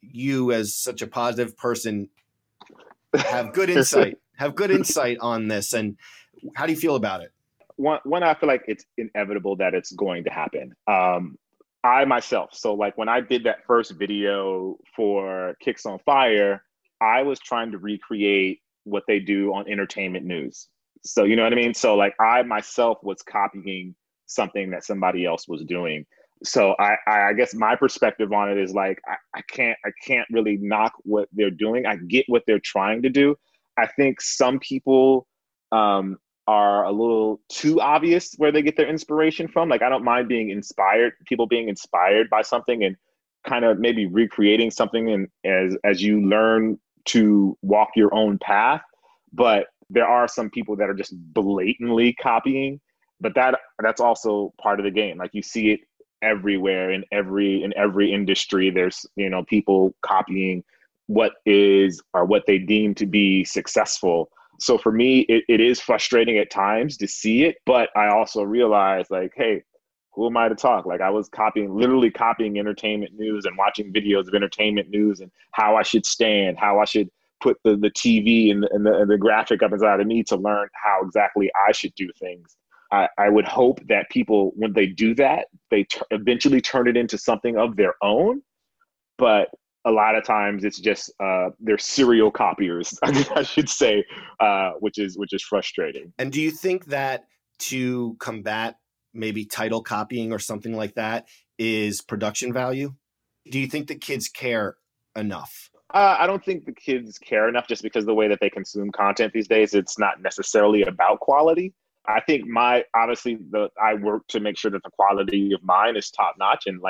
you, as such a positive person, have good insight on this. And how do you feel about it? One, I feel like it's inevitable that it's going to happen. I myself, so like when I did that first video for Kicks on Fire, I was trying to recreate what they do on entertainment news. So, you know what I mean? So like I myself was copying something that somebody else was doing. So I guess my perspective on it is like, I can't really knock what they're doing. I get what they're trying to do. I think some people are a little too obvious where they get their inspiration from. Like, I don't mind people being inspired by something and kind of maybe recreating something and as you learn to walk your own path. But there are some people that are just blatantly copying, but that's also part of the game. Like, you see it everywhere in every industry. There's, people copying what they deem to be successful. So for me, it is frustrating at times to see it, but I also realize, like, hey, who am I to talk? Like, I was literally copying entertainment news and watching videos of entertainment news and how I should stand, how I should put the TV and the graphic up inside of me to learn how exactly I should do things. I would hope that people, when they do that, they eventually turn it into something of their own. But a lot of times it's just they're serial copiers, I should say, which is frustrating. And do you think that to combat maybe title copying or something like that is production value? Do you think the kids care enough? I don't think the kids care enough, just because the way that they consume content these days, it's not necessarily about quality. I think I work to make sure that the quality of mine is top notch and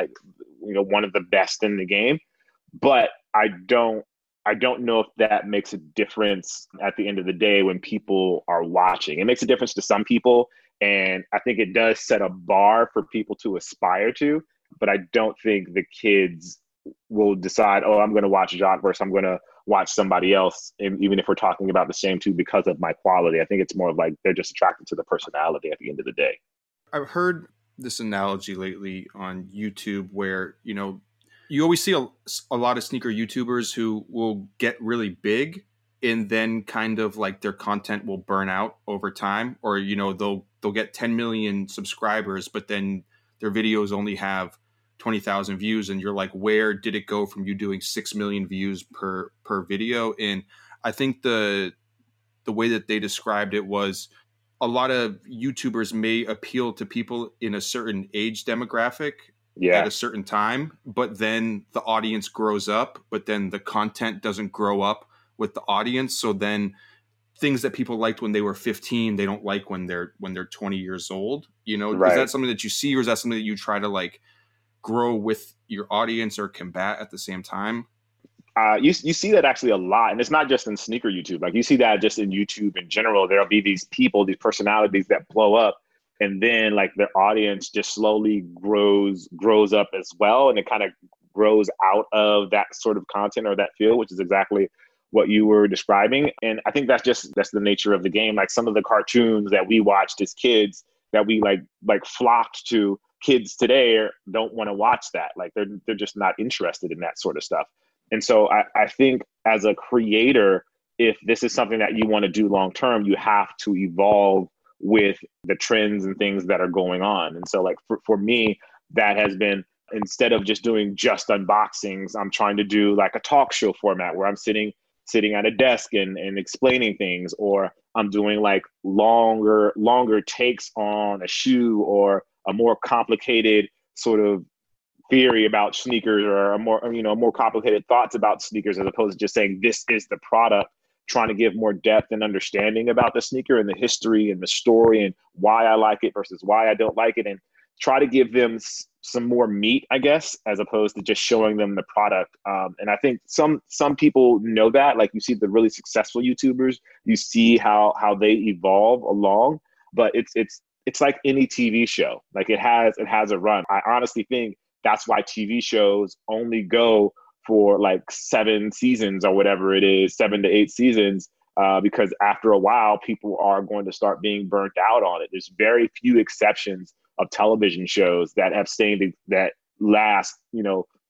one of the best in the game. But I don't know if that makes a difference at the end of the day when people are watching. It makes a difference to some people, and I think it does set a bar for people to aspire to. But I don't think the kids will decide, oh, I'm going to watch Jacques versus I'm going to watch somebody else, even if we're talking about the same two, because of my quality. I think it's more of like they're just attracted to the personality at the end of the day. I've heard this analogy lately on YouTube where, you always see a lot of sneaker YouTubers who will get really big and then kind of like their content will burn out over time, or, they'll get 10 million subscribers, but then their videos only have 20,000 views. And you're like, where did it go from you doing 6 million views per video? And I think the way that they described it was a lot of YouTubers may appeal to people in a certain age demographic at a certain time, but then the audience grows up, but then the content doesn't grow up with the audience. So then things that people liked when they were 15, they don't like when they're 20 years old. Right. Is that something that you see, or is that something that you try to like grow with your audience or combat at the same time? You see that actually a lot, and it's not just in sneaker YouTube. Like, you see that just in YouTube in general. There'll be these people, these personalities that blow up, and then like their audience just slowly grows up as well, and it kind of grows out of that sort of content or that field, which is exactly what you were describing. And I think that's the nature of the game. Like, some of the cartoons that we watched as kids that we like flocked to, kids today don't want to watch that. Like, they're just not interested in that sort of stuff. And so I think as a creator, if this is something that you want to do long term, you have to evolve with the trends and things that are going on. And so like for me, that has been, instead of just doing just unboxings, I'm trying to do like a talk show format where I'm sitting at a desk and explaining things, or I'm doing like longer takes on a shoe, or a more complicated sort of theory about sneakers, or a more complicated thoughts about sneakers, as opposed to just saying this is the product, trying to give more depth and understanding about the sneaker and the history and the story and why I like it versus why I don't like it, and try to give them some more meat, I guess, as opposed to just showing them the product. And I think some people know that. Like, you see the really successful YouTubers, you see how they evolve along, but it's like any TV show. Like, it has a run. I honestly think that's why TV shows only go for like 7 seasons or whatever it is, 7 to 8 seasons, because after a while, people are going to start being burnt out on it. There's very few exceptions of television shows that have stayed, that last,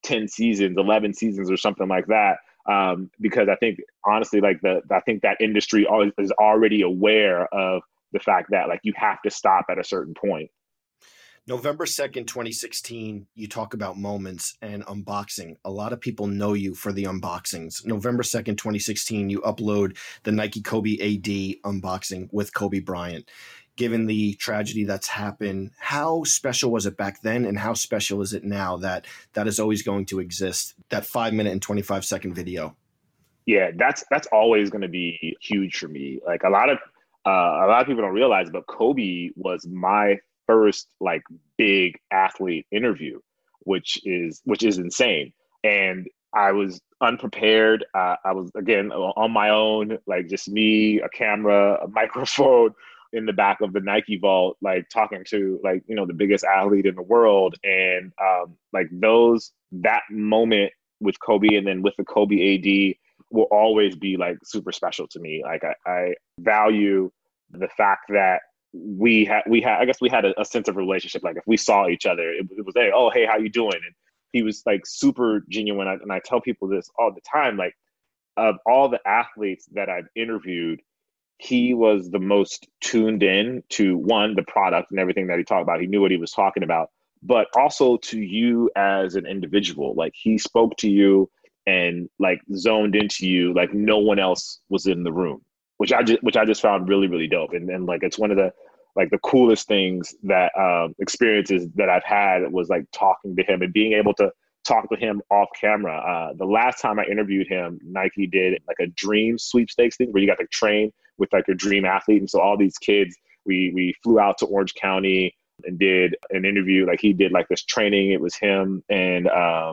10 seasons, 11 seasons or something like that. Because I think honestly, like I think that industry is already aware of the fact that like you have to stop at a certain point. November 2nd, 2016, you talk about moments and unboxing. A lot of people know you for the unboxings. November 2nd, 2016, you upload the Nike Kobe AD unboxing with Kobe Bryant. Given the tragedy that's happened, how special was it back then and how special is it now that is always going to exist, that 5-minute and 25-second video? Yeah, that's always going to be huge for me. Like a lot of people don't realize, but Kobe was my first like big athlete interview, which is insane. And I was unprepared. I was again on my own, like just me, a camera, a microphone in the back of the Nike vault, like talking to like, you know, the biggest athlete in the world. And like that moment with Kobe and then with the Kobe AD will always be like super special to me. Like I value the fact that we had a sense of relationship. Like if we saw each other, it was, hey, oh, hey, how you doing? And he was like super genuine. And I tell people this all the time, like of all the athletes that I've interviewed, he was the most tuned in to one, the product and everything that he talked about. He knew what he was talking about, but also to you as an individual. Like he spoke to you and like zoned into you like no one else was in the room, which I just found really, really dope. And like it's one of the coolest things that experiences that I've had was like talking to him and being able to talk to him off camera. The last time I interviewed him, Nike did like a dream sweepstakes thing where you got to train with like a dream athlete. And so all these kids, we flew out to Orange County and did an interview. Like he did like this training. It was him and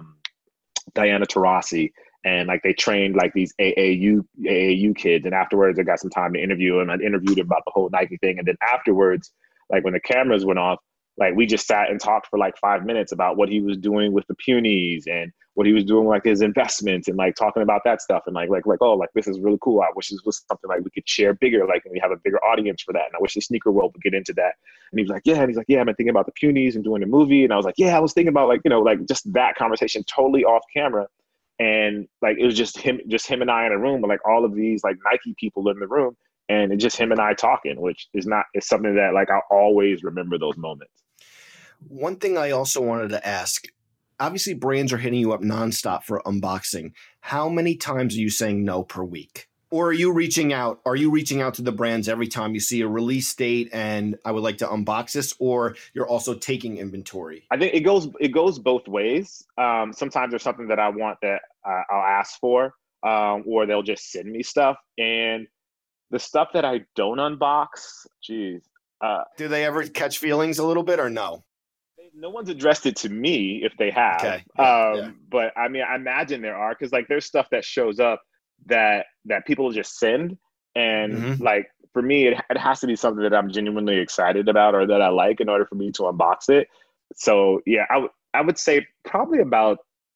Diana Taurasi. And like they trained like these AAU kids. And afterwards I got some time to interview him. I interviewed him about the whole Nike thing. And then afterwards, like when the cameras went off, like we just sat and talked for like 5 minutes about what he was doing with the Punies and what he was doing like his investments and like talking about that stuff. And like, oh, like this is really cool. I wish this was something like we could share bigger, like, and we have a bigger audience for that. And I wish the sneaker world would get into that. And he was like, yeah. And he's like, yeah, I've been thinking about the Punies and doing a movie. And I was like, yeah, I was thinking about like, you know, like just that conversation totally off camera. And like, it was just him and I in a room, but like all of these like Nike people in the room and it's just him and I talking, which is something that like, I'll always remember those moments. One thing I also wanted to ask, obviously brands are hitting you up nonstop for unboxing. How many times are you saying no per week? Or are you reaching out? Are you reaching out to the brands every time you see a release date and I would like to unbox this, or you're also taking inventory? I think it goes both ways. Sometimes there's something that I want that I'll ask for, or they'll just send me stuff. And the stuff that I don't unbox, geez. Do they ever catch feelings a little bit or no? No one's addressed it to me if they have. Okay. Yeah. But I mean, I imagine there are, because like there's stuff that shows up that people just send. And like, for me, it has to be something that I'm genuinely excited about or that I like in order for me to unbox it. So yeah, I would say probably about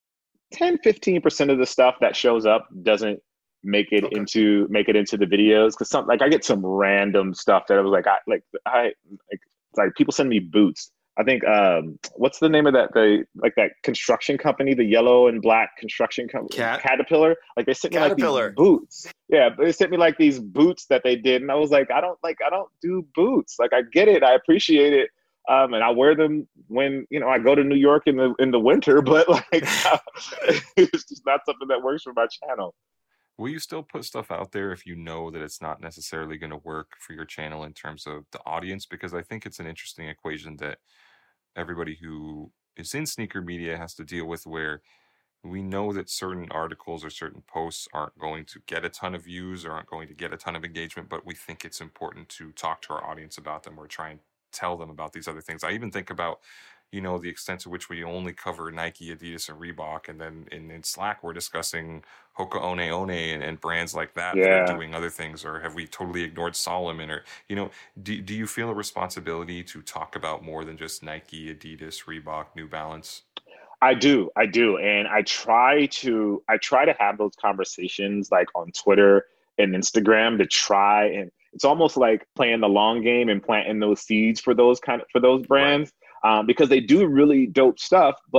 10-15% of the stuff that shows up doesn't make it into the videos. Cause I get some random stuff that I was like people send me boots. I think what's the name of that that construction company, the yellow and black construction company, Caterpillar. Like they sent me like these boots. Yeah, they sent me like these boots that they did, and I was like, I don't do boots. Like I get it, I appreciate it, and I wear them when I go to New York in the winter. But like, it's just not something that works for my channel. Will you still put stuff out there if you know that it's not necessarily going to work for your channel in terms of the audience? Because I think it's an interesting equation that everybody who is in sneaker media has to deal with, where we know that certain articles or certain posts aren't going to get a ton of views or aren't going to get a ton of engagement, but we think it's important to talk to our audience about them or try and tell them about these other things. I even think about the extent to which we only cover Nike, Adidas, and Reebok. And then in Slack, we're discussing Hoka One One and brands like that that are doing other things. Or have we totally ignored Solomon? Or, do you feel a responsibility to talk about more than just Nike, Adidas, Reebok, New Balance? I do. And I try to have those conversations like on Twitter and Instagram to try. And it's almost like playing the long game and planting those seeds for those brands. Right. Because they do really dope stuff, but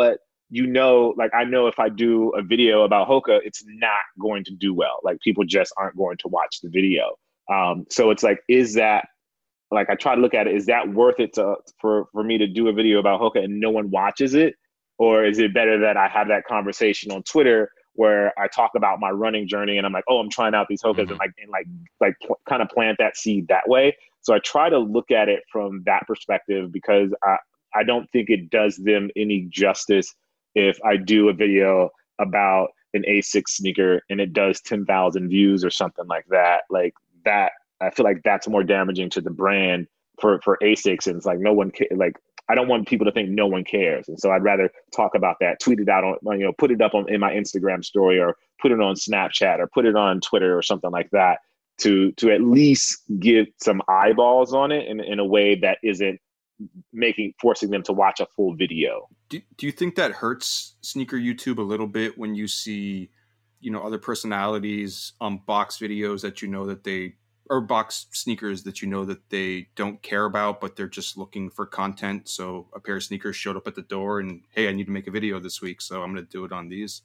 like I know if I do a video about Hoka, it's not going to do well. Like people just aren't going to watch the video. So it's like, is that, like, I try to look at it, is that worth it for me to do a video about Hoka and no one watches it? Or is it better that I have that conversation on Twitter where I talk about my running journey and I'm like, oh, I'm trying out these Hokas, and kind of plant that seed that way. So I try to look at it from that perspective, because I don't think it does them any justice if I do a video about an ASICS sneaker and it does 10,000 views or something like that. Like that, I feel like that's more damaging to the brand for ASICS. And it's like, no one like, I don't want people to think no one cares. And so I'd rather talk about that, tweet it out on, put it up in my Instagram story, or put it on Snapchat, or put it on Twitter or something like that, to at least give some eyeballs on it in a way that isn't forcing them to watch a full video. Do you think that hurts sneaker YouTube a little bit when you see, other personalities box videos that or box sneakers that that they don't care about, but they're just looking for content? So a pair of sneakers showed up at the door and, hey, I need to make a video this week, so I'm going to do it on these.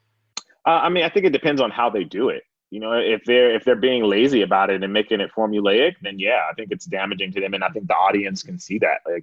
I mean, I think it depends on how they do it. If they're being lazy about it and making it formulaic, then yeah, I think it's damaging to them, and I think the audience can see that. Like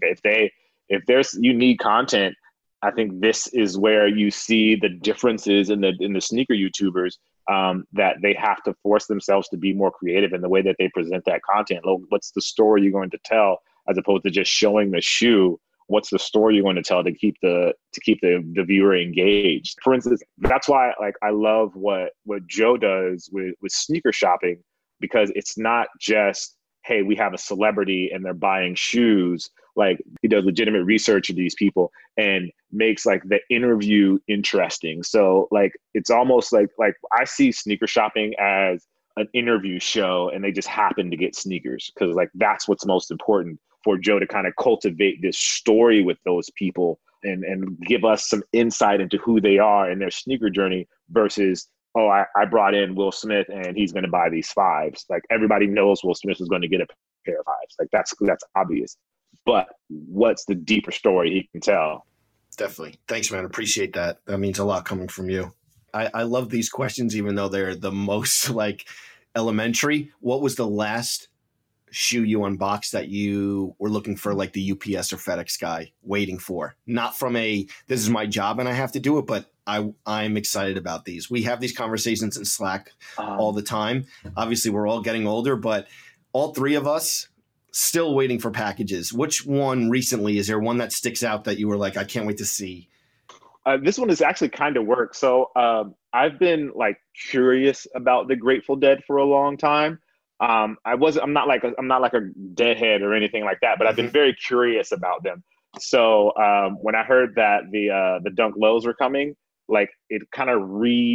if there's unique content, I think this is where you see the differences in the sneaker YouTubers, that they have to force themselves to be more creative in the way that they present that content. Like, what's the story you're going to tell, as opposed to just showing the shoe? What's the story you're going to tell to keep the viewer engaged? For instance, that's why I love what Joe does with sneaker shopping, because it's not just, hey, we have a celebrity and they're buying shoes. Like, he does legitimate research of these people and makes the interview interesting. So it's almost like I see sneaker shopping as an interview show, and they just happen to get sneakers because that's what's most important, for Joe to kind of cultivate this story with those people and give us some insight into who they are and their sneaker journey, versus, oh, I brought in Will Smith and he's going to buy these fives. Like, everybody knows Will Smith is going to get a pair of fives. Like, that's obvious. But what's the deeper story he can tell? Definitely. Thanks, man. Appreciate that. That means a lot coming from you. I love these questions, even though they're the most elementary. What was the last shoe you unboxed that you were looking for, the UPS or FedEx guy waiting for? Not from this is my job and I have to do it, but I'm excited about these. We have these conversations in Slack all the time. Obviously, we're all getting older, but all three of us still waiting for packages. Which one recently? Is there one that sticks out that you were like, I can't wait to see? This one is actually kind of work. So I've been curious about the Grateful Dead for a long time. I'm not like a deadhead or anything like that, but I've been very curious about them. So when I heard that the Dunk Lows were coming, it kind of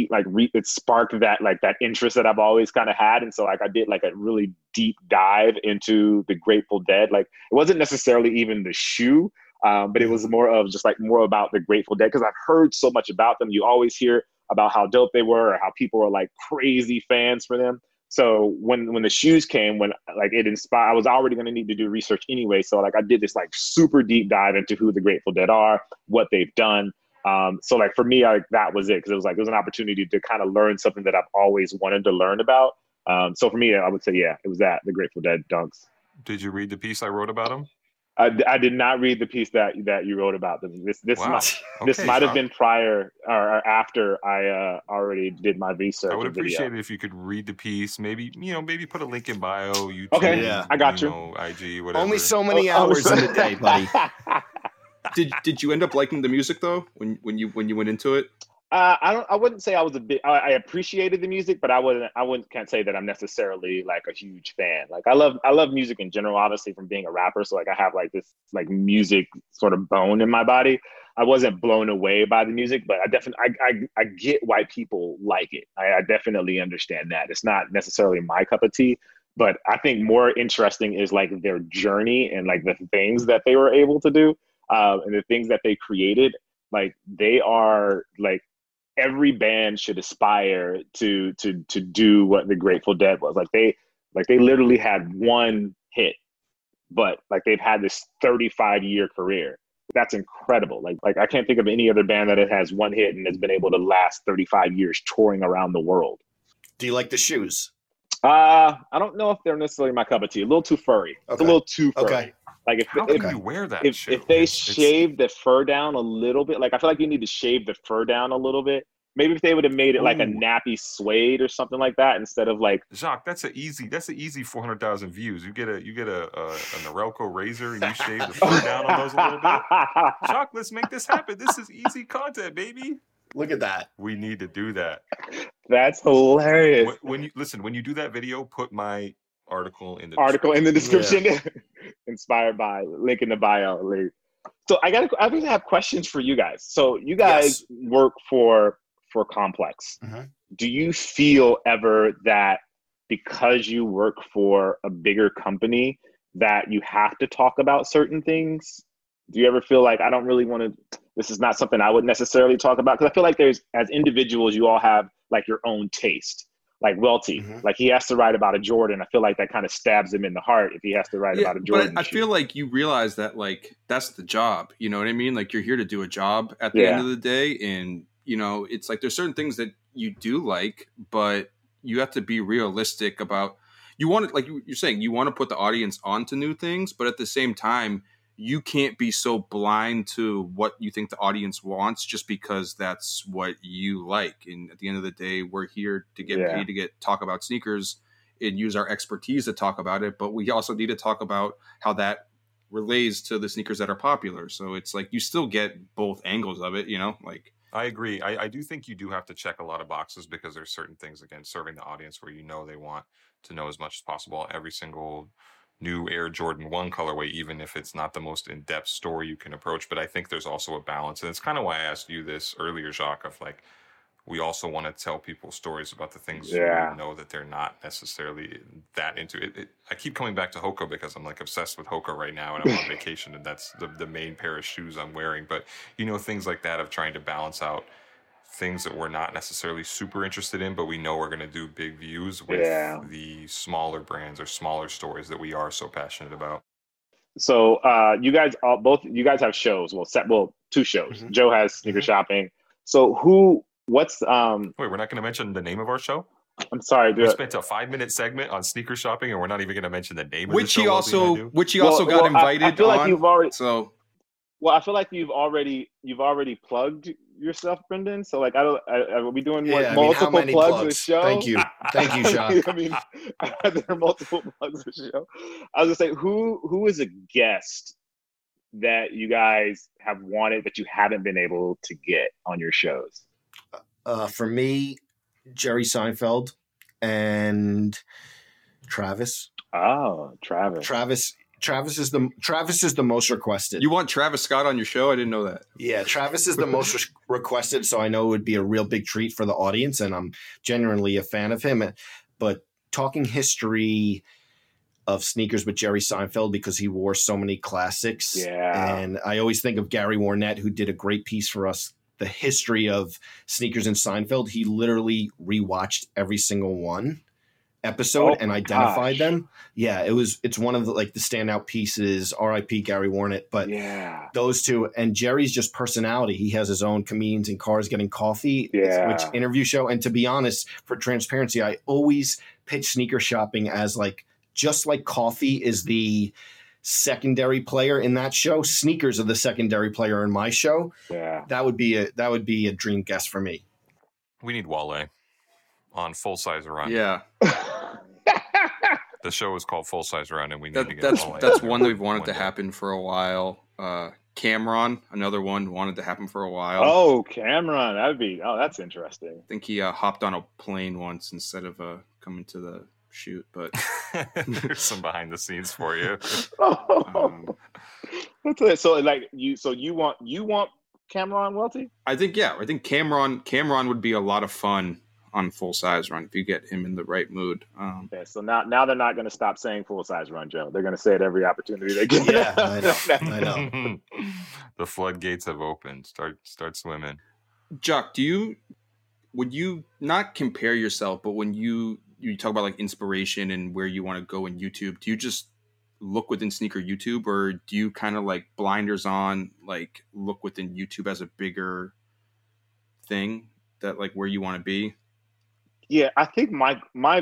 it sparked that interest that I've always kind of had. And so I did a really deep dive into the Grateful Dead. It wasn't necessarily even the shoe, but it was more of just more about the Grateful Dead, because I've heard so much about them. You always hear about how dope they were, or how people were crazy fans for them. So when the shoes came, when it inspired, I was already going to need to do research anyway. So I did this super deep dive into who the Grateful Dead are, what they've done. So for me, that was it, because it was an opportunity to kind of learn something that I've always wanted to learn about. So for me, I would say, yeah, it was the Grateful Dead Dunks. Did you read the piece I wrote about them? I did not read the piece that you wrote about them. This might have been prior or after I already did my research. I would appreciate it if you could read the piece. Maybe put a link in bio. YouTube, okay, yeah, I got you. IG, whatever. Only so many hours in the day, buddy. Did you end up liking the music though when you went into it? I wouldn't say I was I appreciated the music, but can't say that I'm necessarily a huge fan. I love music in general, obviously, from being a rapper. So I have this music sort of bone in my body. I wasn't blown away by the music, but I get why people like it. I definitely understand that. It's not necessarily my cup of tea, but I think more interesting is their journey and the things that they were able to do, and the things that they created. They are every band should aspire to do what the Grateful Dead was. They literally had one hit, but they've had this 35-year career. That's incredible. Like I can't think of any other band that has one hit and has been able to last 35 years touring around the world. Do you like the shoes? I don't know if they're necessarily my cup of tea. A little too furry. Okay. It's a little too furry. Okay. Like How can you wear that? if they shave the fur down a little bit, like I feel like you need to shave the fur down a little bit. Maybe if they would have made it like a nappy suede or something like that instead of like Jacques, that's an easy 400,000 views. You get a Norelco razor and you shave the fur down on those a little bit. Jacques, let's make this happen. This is easy content, baby. Look at that. We need to do that. That's hilarious. When you do that video, put my article in the description. Yeah. Inspired by link in the bio. So I have questions for you guys. So you guys work for Complex. Mm-hmm. Do you feel ever that because you work for a bigger company that you have to talk about certain things? Do you ever feel like I don't really want to, this is not something I would necessarily talk about? Because I feel like as individuals, you all have like your own taste. Like Welty, like he has to write about a Jordan. I feel like that kind of stabs him in the heart if he has to write about a Jordan. But I feel like you realize that like that's the job. You know what I mean? Like you're here to do a job at the end of the day. And, you know, it's like there's certain things that you do like, but you have to be realistic about you want to, like you're saying, you want to put the audience onto new things, but at the same time, you can't be so blind to what you think the audience wants just because that's what you like. And at the end of the day, we're here to get paid to talk about sneakers and use our expertise to talk about it. But we also need to talk about how that relates to the sneakers that are popular. So it's like you still get both angles of it, you know, like. I agree. I do think you do have to check a lot of boxes because there's certain things, again, serving the audience where you know they want to know as much as possible. Every single new Air Jordan 1 colorway, even if it's not the most in-depth story you can approach. But I think there's also a balance. And it's kind of why I asked you this earlier, Jacques, of like, we also want to tell people stories about the things we know that they're not necessarily that into it. I keep coming back to Hoka because I'm like obsessed with Hoka right now and I'm on vacation and that's the main pair of shoes I'm wearing. But, you know, things like that of trying to balance out things that we're not necessarily super interested in, but we know we're going to do big views with the smaller brands or smaller stories that we are so passionate about. So you guys have shows. Well, 2 shows. Mm-hmm. Joe has Sneaker Shopping. So what's wait, we're not going to mention the name of our show? I'm sorry, dude. We spent a 5-minute segment on Sneaker Shopping and we're not even going to mention the name of the show. Which he also got invited I feel like on. You've already, so well, I feel like you've already plugged yourself, Brendan. So like, are we doing multiple plugs of the show? Thank you, Jacques. I mean, there are multiple plugs of the show. I was gonna say, who is a guest that you guys have wanted but you haven't been able to get on your shows? For me, Jerry Seinfeld and Travis. Oh, Travis. Travis is the most requested. You want Travis Scott on your show? I didn't know that. Yeah, Travis is the most requested, so I know it would be a real big treat for the audience, and I'm genuinely a fan of him. But talking history of sneakers with Jerry Seinfeld because he wore so many classics. Yeah. And I always think of Gary Warnett, who did a great piece for us, the history of sneakers and Seinfeld. He literally rewatched every single one episode and identified them. Yeah, it's one of the standout pieces. R.I.P. Gary Warnett. But those two, and Jerry's just personality. He has his own Comedians in Cars Getting Coffee, which interview show. And to be honest, for transparency, I always pitch Sneaker Shopping as just like coffee is the secondary player in that show, sneakers are the secondary player in my show. Yeah, that would be a dream guest for me. We need Wale on Full Size Run. Yeah. The show is called Full Size Run, and we need to get Wale. That's one that we've wanted to happen for a while. Cameron, another one, wanted to happen for a while. Oh, Cameron, that's interesting. I think he hopped on a plane once instead of coming to the shoot, but there's some behind the scenes for you. So you want Cameron Welty? I think Cameron would be a lot of fun on Full Size Run if you get him in the right mood. Okay, so now they're not going to stop saying Full Size Run, Joe. They're going to say it every opportunity they get. Yeah, I know. The floodgates have opened. Start swimming. Jacques, would you not compare yourself, but when you talk about inspiration and where you want to go in YouTube, do you just look within sneaker YouTube, or do you kind of like blinders on, like look within YouTube as a bigger thing that like where you want to be? Yeah, I think my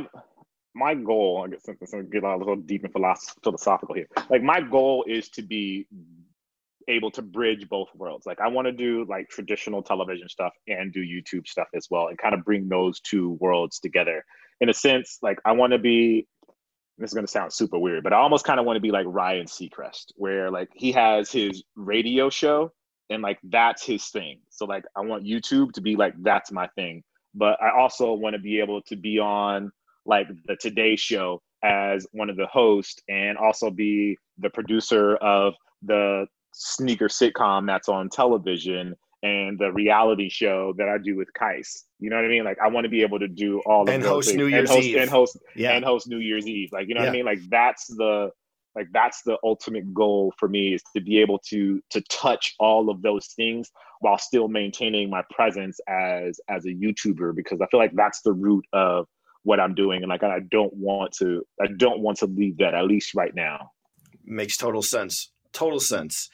goal, I guess since I'm getting a little deep and philosophical here, like my goal is to be able to bridge both worlds. Like I want to do like traditional television stuff and do YouTube stuff as well, and kind of bring those two worlds together. In a sense, like I want to be, this is going to sound super weird, but I almost kind of want to be like Ryan Seacrest, where like he has his radio show and like that's his thing. So like I want YouTube to be like, that's my thing. But I also want to be able to be on like the Today Show as one of the hosts, and also be the producer of the sneaker sitcom that's on television and the reality show that I do with Kais. You know what I mean? Like I want to be able to do all of and those host things. New Year's Eve and host New Year's Eve. Like, you know what I mean? Like that's the ultimate goal for me, is to be able to touch all of those things while still maintaining my presence as a YouTuber, because I feel like that's the root of what I'm doing. And like, I don't want to leave that, at least right now. Makes total sense. Total sense.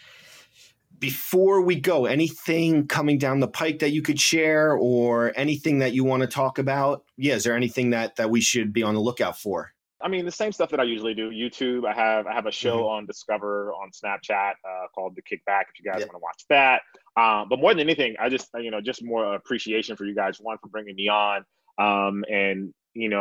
Before we go, anything coming down the pike that you could share, or anything that you want to talk about? Yeah. Is there anything that we should be on the lookout for? I mean, the same stuff that I usually do. YouTube. I have a show on Discover on Snapchat called The Kickback, if you guys want to watch that. But more than anything, I just, just more appreciation for you guys, one, for bringing me on. And,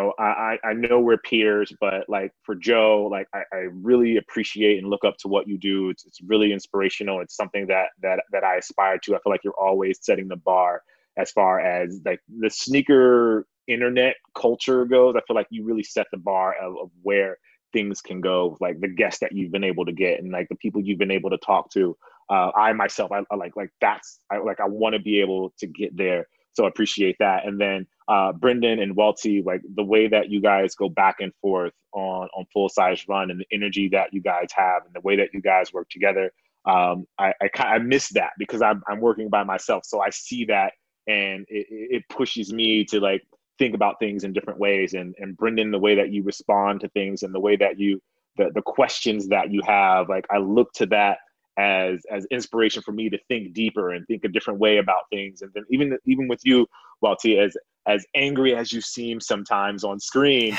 I know we're peers, but like for Joe, like I really appreciate and look up to what you do. It's really inspirational. It's something that I aspire to. I feel like you're always setting the bar as far as like the sneaker internet culture goes. I feel like you really set the bar of where things can go, like the guests that you've been able to get and like the people you've been able to talk to. I myself, I want to be able to get there. So I appreciate that. And then Brendan and Welty, like the way that you guys go back and forth on Full Size Run, and the energy that you guys have and the way that you guys work together. I miss that because I'm working by myself. So I see that, and it pushes me to like think about things in different ways. And Brendan, the way that you respond to things and the way that the questions that you have, like I look to that as inspiration for me to think deeper and think a different way about things. And then even with you, Welty, as angry as you seem sometimes on screen,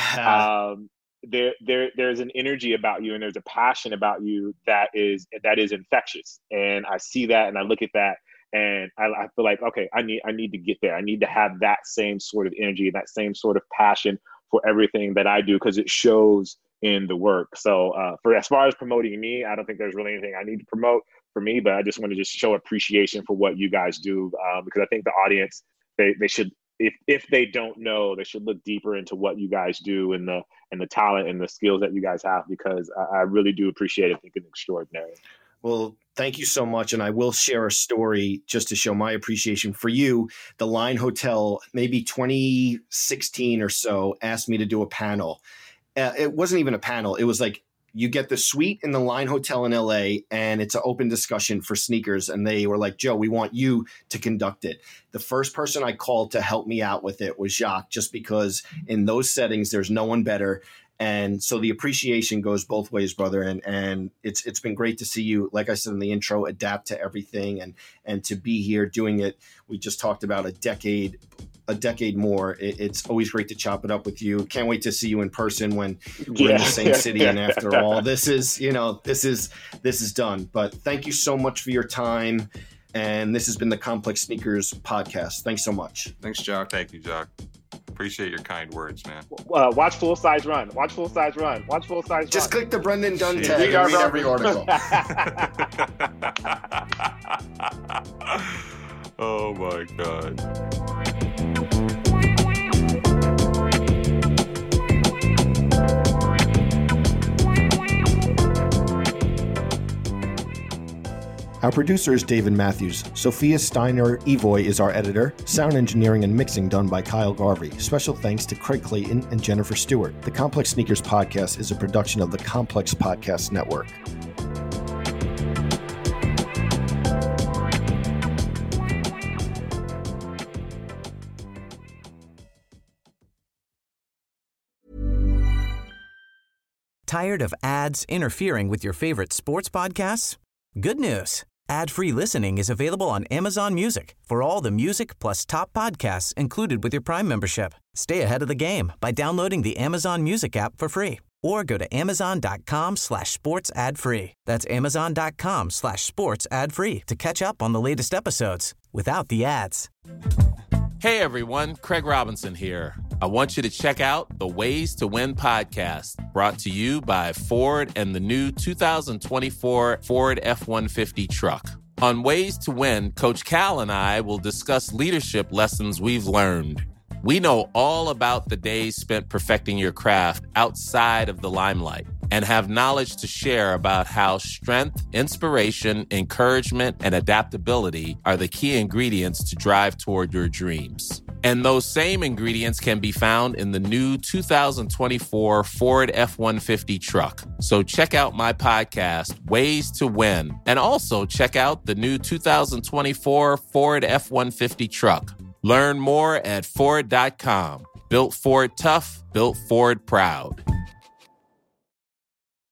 there's an energy about you, and there's a passion about you that is infectious. And I see that, and I look at that, and I feel like, okay, I need to get there. I need to have that same sort of energy, that same sort of passion for everything that I do, because it shows in the work. So for as far as promoting me, I don't think there's really anything I need to promote for me, but I just want to just show appreciation for what you guys do, because I think the audience, they should, if they don't know, they should look deeper into what you guys do and the talent and the skills that you guys have, because I really do appreciate it. I think it's extraordinary. Well, thank you so much. And I will share a story just to show my appreciation for you. The Line Hotel, maybe 2016 or so, asked me to do a panel. It wasn't even a panel. It was like, you get the suite in the Line Hotel in LA, and it's an open discussion for sneakers. And they were like, Joe, we want you to conduct it. The first person I called to help me out with it was Jacques, just because in those settings, there's no one better. And so the appreciation goes both ways, brother. And it's been great to see you, like I said in the intro, adapt to everything and to be here doing it. We just talked about a decade more. It's always great to chop it up with you. Can't wait to see you in person when we're in the same city. And after all, this is done. But thank you so much for your time. And this has been the Complex Sneakers podcast. Thanks so much. Thanks, Jock. Thank you, Jock. Appreciate your kind words, man. Watch Full Size Run. Watch Full Size Run. Watch Full Size Run. Just click the Brendan Dunn tag and read every article. Oh my God. Our producer is David Matthews. Sophia Steiner Evoy is our editor. Sound engineering and mixing done by Kyle Garvey. Special thanks to Craig Clayton and Jennifer Stewart. The Complex Sneakers Podcast is a production of the Complex Podcast Network. Tired of ads interfering with your favorite sports podcasts? Good news. Ad-free listening is available on Amazon Music for all the music plus top podcasts included with your Prime membership. Stay ahead of the game by downloading the Amazon Music app for free or go to amazon.com/sports ad free. That's amazon.com/sports ad free to catch up on the latest episodes without the ads. Hey everyone, Craig Robinson here. I want you to check out the Ways to Win podcast, brought to you by Ford and the new 2024 Ford F-150 truck. On Ways to Win, Coach Cal and I will discuss leadership lessons we've learned. We know all about the days spent perfecting your craft outside of the limelight and have knowledge to share about how strength, inspiration, encouragement, and adaptability are the key ingredients to drive toward your dreams. And those same ingredients can be found in the new 2024 Ford F-150 truck. So check out my podcast, Ways to Win, and also check out the new 2024 Ford F-150 truck. Learn more at Ford.com. Built Ford tough, built Ford proud.